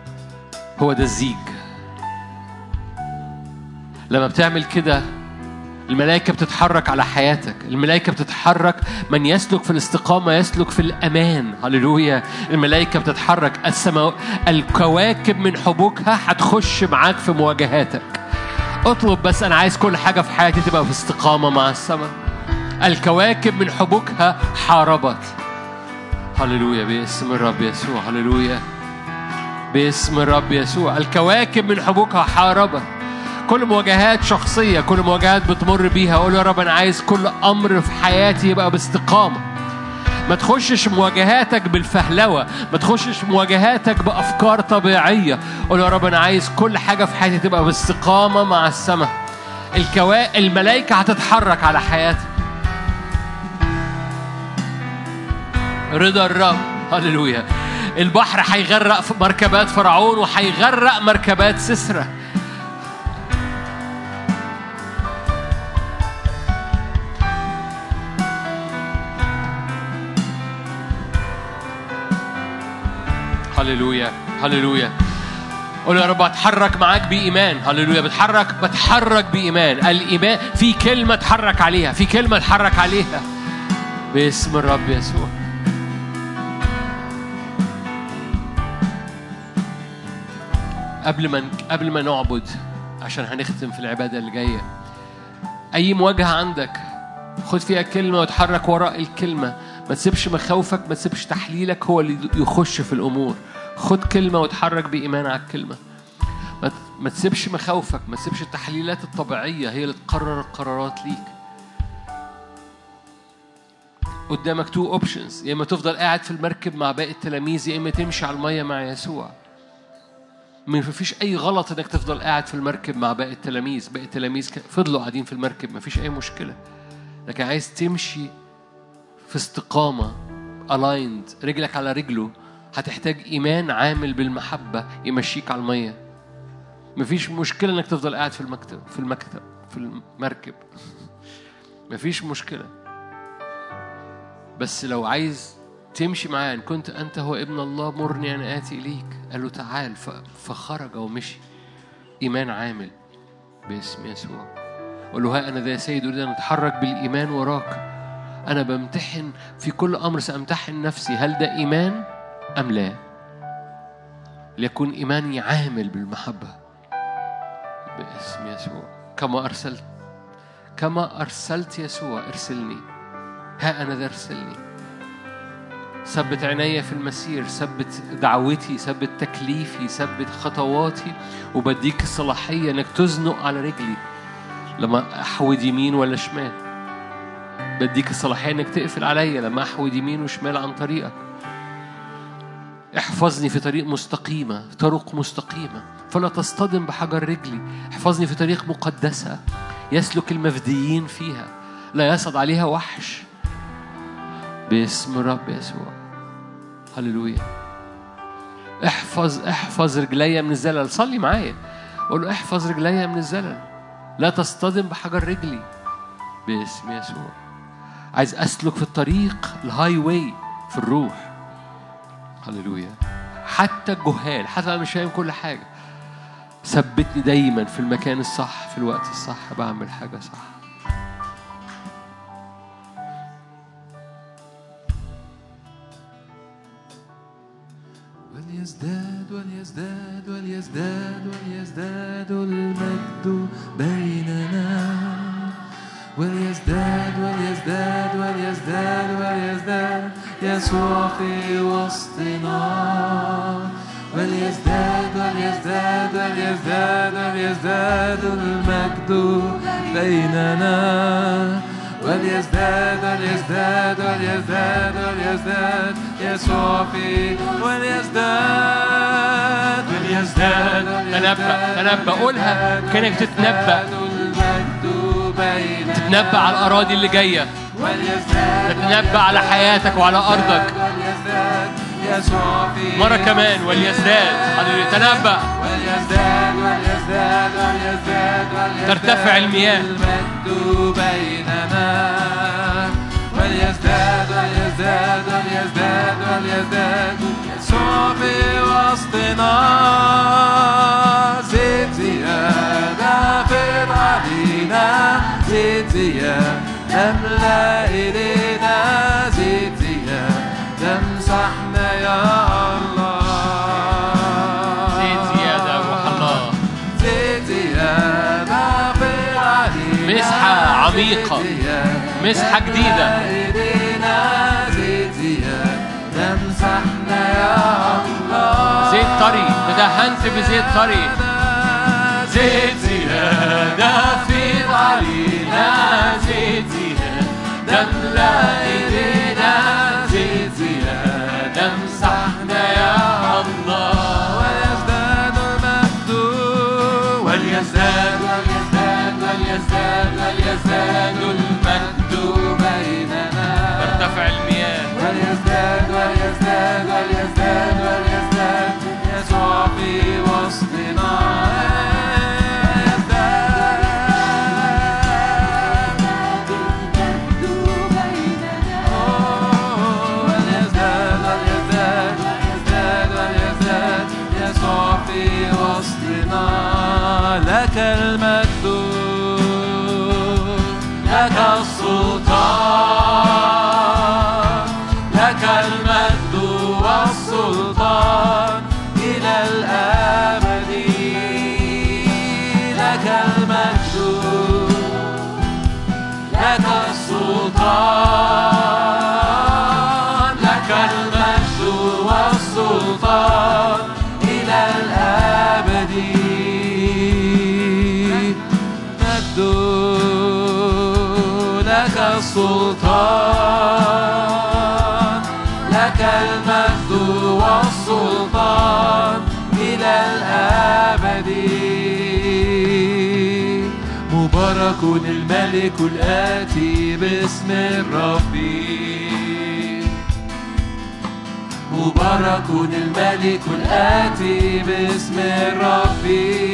هو ده الزيج. لما بتعمل كده الملائكة بتتحرك على حياتك. الملائكة بتتحرك، من يسلك في الاستقامة يسلك في الأمان. هللويا. الملائكة بتتحرك، الكواكب من حبوكها هتخش معاك في مواجهاتك. اطلب بس، أنا عايز كل حاجة في حياتي تبقى في استقامة مع السماء. الكواكب من حبوكها حاربت. هللويا باسم الرب يسوع. هللويا باسم الرب يسوع. الكواكب من حبوكها حاربت. كل مواجهات شخصية، كل مواجهات بتمر بيها، قول يا رب أنا عايز كل أمر في حياتي يبقى باستقامة. ما تخشش مواجهاتك بالفهلوة، ما تخشش مواجهاتك بأفكار طبيعية. قول يا رب أنا عايز كل حاجة في حياتي تبقى باستقامة مع السماء. الملائكة هتتحرك على حياتك. رضا الرب. هللويا. البحر هيغرق مركبات فرعون وهيغرق مركبات سسرة. هللويا هللويا. قول يا رب اتحرك معاك بإيمان. هللويا. بتحرك بإيمان. الإيمان في كلمة اتحرك عليها، في كلمة اتحرك عليها باسم الرب يسوع. قبل ما نعبد، عشان هنختم في العبادة اللي جاية، أي مواجهة عندك خد فيها كلمة وتحرك وراء الكلمة. ما تسيبش مخاوفك، ما تسيبش تحليلك هو اللي يخش في الأمور. خد كلمة وتحرك بإيمان على الكلمة. ما تسيبش مخاوفك، ما تسيبش التحليلات الطبيعية هي اللي تقرر القرارات ليك. قدامك 2 اوبشنز، يا إما تفضل قاعد في المركب مع باقي التلاميذ، يا إما تمشي على المية مع يسوع. ما فيش أي غلط إنك تفضل قاعد في المركب مع باقي التلاميذ. باقي التلاميذ فضلوا قاعدين في المركب، ما فيش أي مشكلة. لكن عايز تمشي في استقامة aligned، رجلك على رجله. هتحتاج إيمان عامل بالمحبة يمشيك على المية. مفيش مشكلة إنك تفضل قاعد في المركب مفيش مشكلة. بس لو عايز تمشي معاه، إن كنت أنت هو ابن الله مرني أنا آتي إليك. قال له تعال، فخرج ومشي. إيمان عامل باسم يسوع. قال له ها أنا ذا سيد أريد أن أتحرك بالإيمان وراك. أنا بمتحن في كل أمر، سأمتحن نفسي هل ده إيمان أم لا. ليكون إيماني عامل بالمحبة باسم يسوع. كما أرسلت يسوع ارسلني. ها أنا ذا ارسلني. ثبت عيني في المسير، ثبت دعوتي، ثبت تكليفي، ثبت خطواتي، وبديك الصلاحية إنك تزنق على رجلي لما أحود يمين ولا شمال. بديك الصلاحية إنك تقفل عليا لما أحود يمين وشمال عن طريقك. احفظني في طريق مستقيمة، طرق مستقيمة فلا تصطدم بحجر رجلي. احفظني في طريق مقدسة يسلك المفديين فيها، لا يصعد عليها وحش باسم الرب يسوع. هللويا. احفظ رجلي من الزلل. صلي معايا، قول له احفظ رجلي من الزلل، لا تصطدم بحجر رجلي باسم يسوع. عايز أسلك في الطريق الهاي واي في الروح. هللويا. حتى الجهال، حتى أنا مش فاهم كل حاجة، ثبتني دايما في المكان الصح في الوقت الصح، بعمل حاجة صح. وليزداد وليزداد وليزداد وليزداد المجد بيننا. وليزداد وليزداد وليزداد وليزداد يسوع في وسطنا. وليزداد وليزداد وليزداد وليزداد المجد بيننا. وليزداد وليزداد وليزداد وليزداد يسوع في وليزداد تنبأ قولها كأنك تتنبأ على الأراضي اللي جاية، تتنبأ على حياتك وعلى أرضك مرة كمان. وليزداد تنبأ، ترتفع المياه. وليزداد وليزداد وليزداد وليزداد يسوع في وسطنا. زد زيادة في علينا، زد زيتية تملأ إيدينا زيتية تمسحنا يا الله زيت زيادة روح الله زيتية نافذ علينا مسحة عميقة مسحة جديدة إيدينا زيتية تمسحنا يا الله زيت طري تدهنت بزيت طري زيت زيادة فيض علينا زيت زيادة تملأ إيدينا زيت زيادة امسحنا يا الله ويزداد المجد وليزداد وليزداد وليزداد وليزداد المجد بيننا ترتفع المياه وليزداد وليزداد وليزداد وليزداد يسوع في وسطنا لك المجد لك السلطان لك المجد والسلطان إلى الأبد لك المجد لك السلطان لك المجد والسلطان إلى الأبد لك السلطان لك المجد والسلطان إلى الأبد مبارك الملك الآتي باسم الرب مبارك الملك الآتي باسم الرب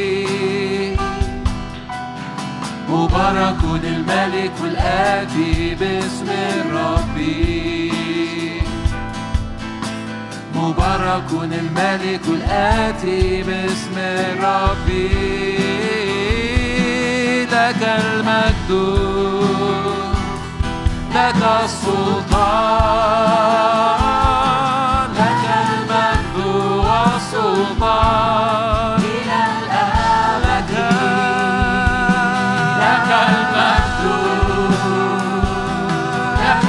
مبارك الملك الآتي باسم الرب مبارك الملك الآتي باسم الرب لك المجد لك السلطان لك المجد والسلطان إلى الأبد لك المجد لك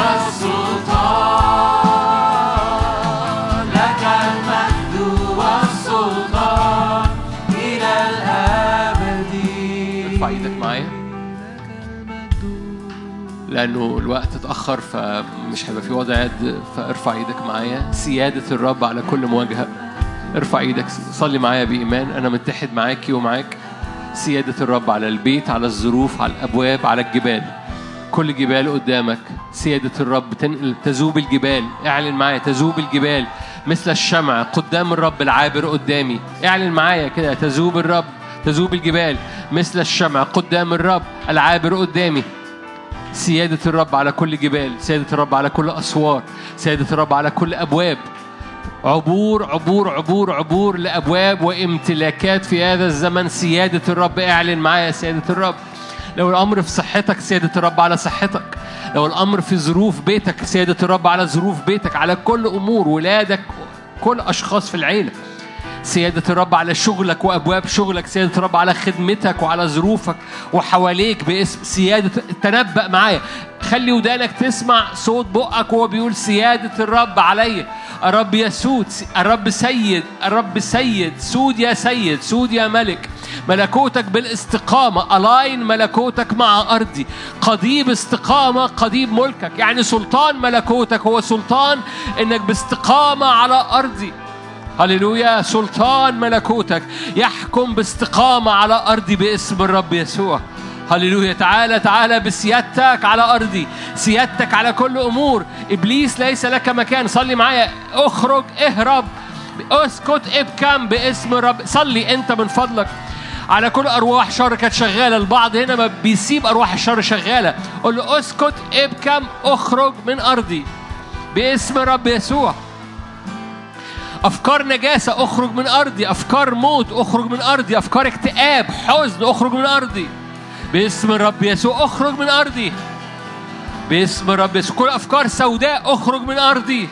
السلطان لك المجد والسلطان إلى الأبد ارفع ايدك معايا لأنه الوقت اتأخر فمش هيبقى في وضع يد فارفع ايدك معايا سيادة الرب على كل مواجهة ارفع ايدك صلي معايا بإيمان أنا متحد معاكي ومعاك سيادة الرب على البيت على الظروف على الأبواب على الجبال كل جبال قدامك سيادة الرب تذوب الجبال اعلن معايا تذوب الجبال مثل الشمع قدام الرب العابر قدامي اعلن معايا كده تذوب الرب تذوب الجبال مثل الشمع قدام الرب العابر قدامي سيادة الرب على كل جبال سيادة الرب على كل أسوار سيادة الرب على كل أبواب عبور عبور عبور عبور لأبواب وامتلاكات في هذا الزمن سيادة الرب اعلن معايا سيادة الرب لو الأمر في صحتك سيادة الرب على صحتك لو الأمر في ظروف بيتك سيادة الرب على ظروف بيتك على كل أمور ولادك كل أشخاص في العيلة سيادة الرب على شغلك وأبواب شغلك سيادة الرب على خدمتك وعلى ظروفك وحواليك باسم سيادة تنبأ معايا خلي ودانك تسمع صوت بقك وهو بيقول سيادة الرب علي الرب يسود الرب سيد الرب سيد سود يا سيد سود يا ملك ملكوتك بالاستقامة ألاين ملكوتك مع أرضي قضيب استقامة قضيب ملكك يعني سلطان ملكوتك هو سلطان إنك باستقامة على أرضي هللويا سلطان ملكوتك يحكم باستقامة على أرضي باسم الرب يسوع هللويا تعالى تعالى بسيادتك على أرضي سيادتك على كل أمور إبليس ليس لك مكان صلي معايا اخرج اهرب اسكت ابكم باسم الرب صلي أنت من فضلك على كل أرواح شر كانت شغالة البعض هنا ما بيسيب أرواح الشر شغالة قل له اسكت ابكم اخرج من أرضي باسم الرب يسوع أفكار نجاسة أخرج من أرضي أفكار موت أخرج من أرضي أفكار اكتئاب حزن أخرج من أرضي باسم الرب يسوع اخرج من أرضي. باسم الرب يسوع كل أفكار سوداء اخرج من أرضي.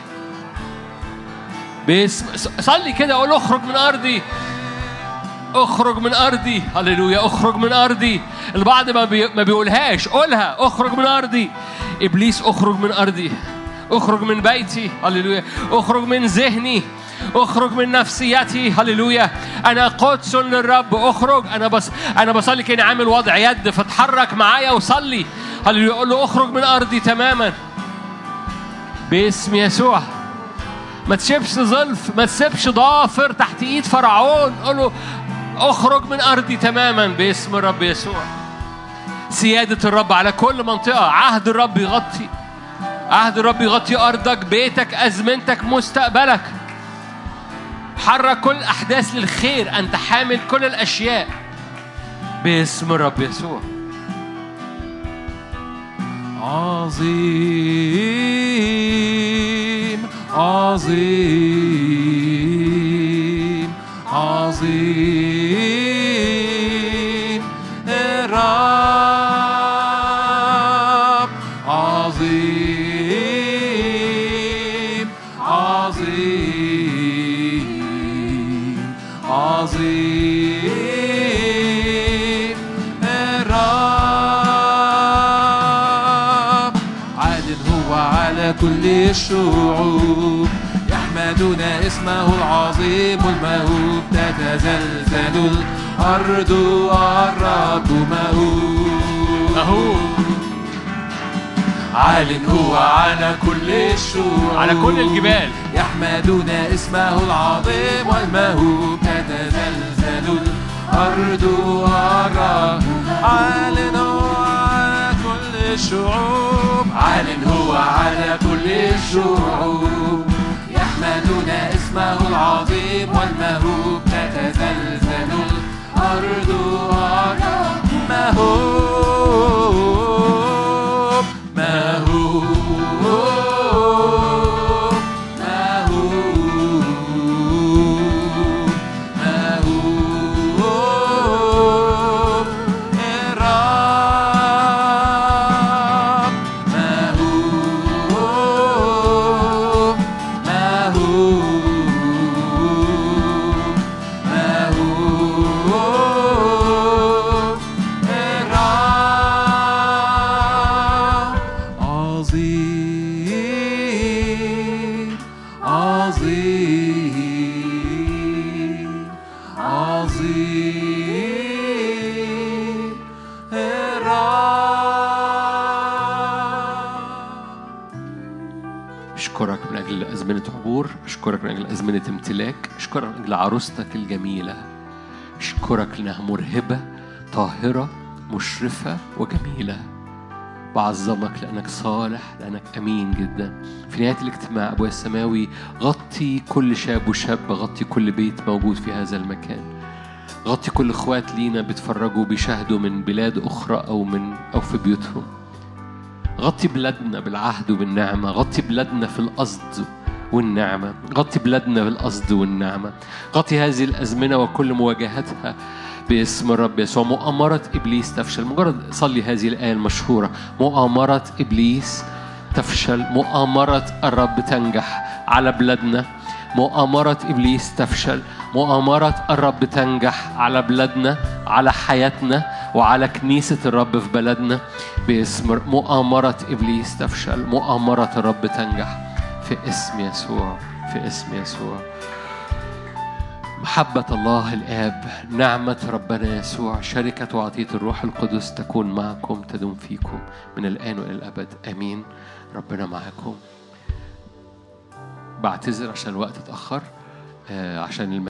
باسم صلي كده قول اخرج من أرضي. اخرج من أرضي. هللويا. اخرج من أرضي. البعض ما بيقولهاش. قولها اخرج من أرضي. إبليس اخرج من أرضي. اخرج من بيتي. هللويا. اخرج من ذهني. اخرج من نفسيتي. هللويا. انا قدس للرب. اخرج. انا بصلي كأني عامل وضع يد فتحرك معايا وصلي. هللويا. قول له اخرج من أرضي تماما باسم يسوع. ما تسيبش ظلف، ما تسيبش ضافر تحت ايد فرعون. قول له اخرج من أرضي تماما باسم الرب يسوع. سيادة الرب على كل منطقة. عهد الرب يغطي. عهد الرب يغطي أرضك، بيتك، أزمنتك، مستقبلك. حرك كل أحداث للخير. أنت حامل كل الأشياء باسم الرب يسوع. عظيم عظيم عظيم الرب. عظيم عظيم عظيم الرب. عال هو على كل الشعوب، يحمدون اسمه العظيم المهوب. تتزلزل الأرض والرب مهوب. عال هو على كل الشعوب، على كل الجبال، يحمدون اسمه العظيم والمهوب. تتزلزل الأرض والرب. عال هو على كل الشعوب، عال هو على كل الشعوب. يحمدون اسمه العظيم والمهوب. تتزلزل الأرض والرب مهوب مهوب مهوب مهوب الرب. مهوب مهوب مهوب الرب. عظيم عظيم عظيم الرب. أشكرك من أجل أزمنة عبور. أشكرك من أجل أزمنة امتلاك. أشكرك من أجل عروستك الجميلة. أشكرك لأنها مرهبة، طاهرة، مشرفة وجميلة. بعظمك لأنك صالح، لأنك أمين جدا. في نهاية الاجتماع أبويا السماوي غطي كل شاب وشابة، غطي كل بيت موجود في هذا المكان. غطي كل اخوات لينا بيتفرجوا بيشاهدوا من بلاد أخرى أو في بيوتهم. غطي بلادنا بالعهد وبالنعمة. غطي بلادنا في القصد والنعمة. غطي بلادنا بالقصد والنعمة. غطي هذه الأزمنة وكل مواجهتها باسم الرب يسوع. مؤامرة إبليس تفشل. مجرد صلي هذه الآية المشهورة: مؤامرة إبليس تفشل، مؤامرة الرب تنجح على بلادنا. مؤامرة إبليس تفشل، مؤامرة الرب تنجح على بلادنا، على حياتنا وعلى كنيسة الرب في بلدنا باسم. مؤامرة إبليس تفشل، مؤامرة الرب تنجح في اسم يسوع، في اسم يسوع. محبة الله الآب، نعمة ربنا يسوع، شركة وعطية الروح القدس تكون معكم، تدوم فيكم من الآن وإلى الأبد. آمين. ربنا معكم. بعتذر عشان الوقت اتأخر، عشان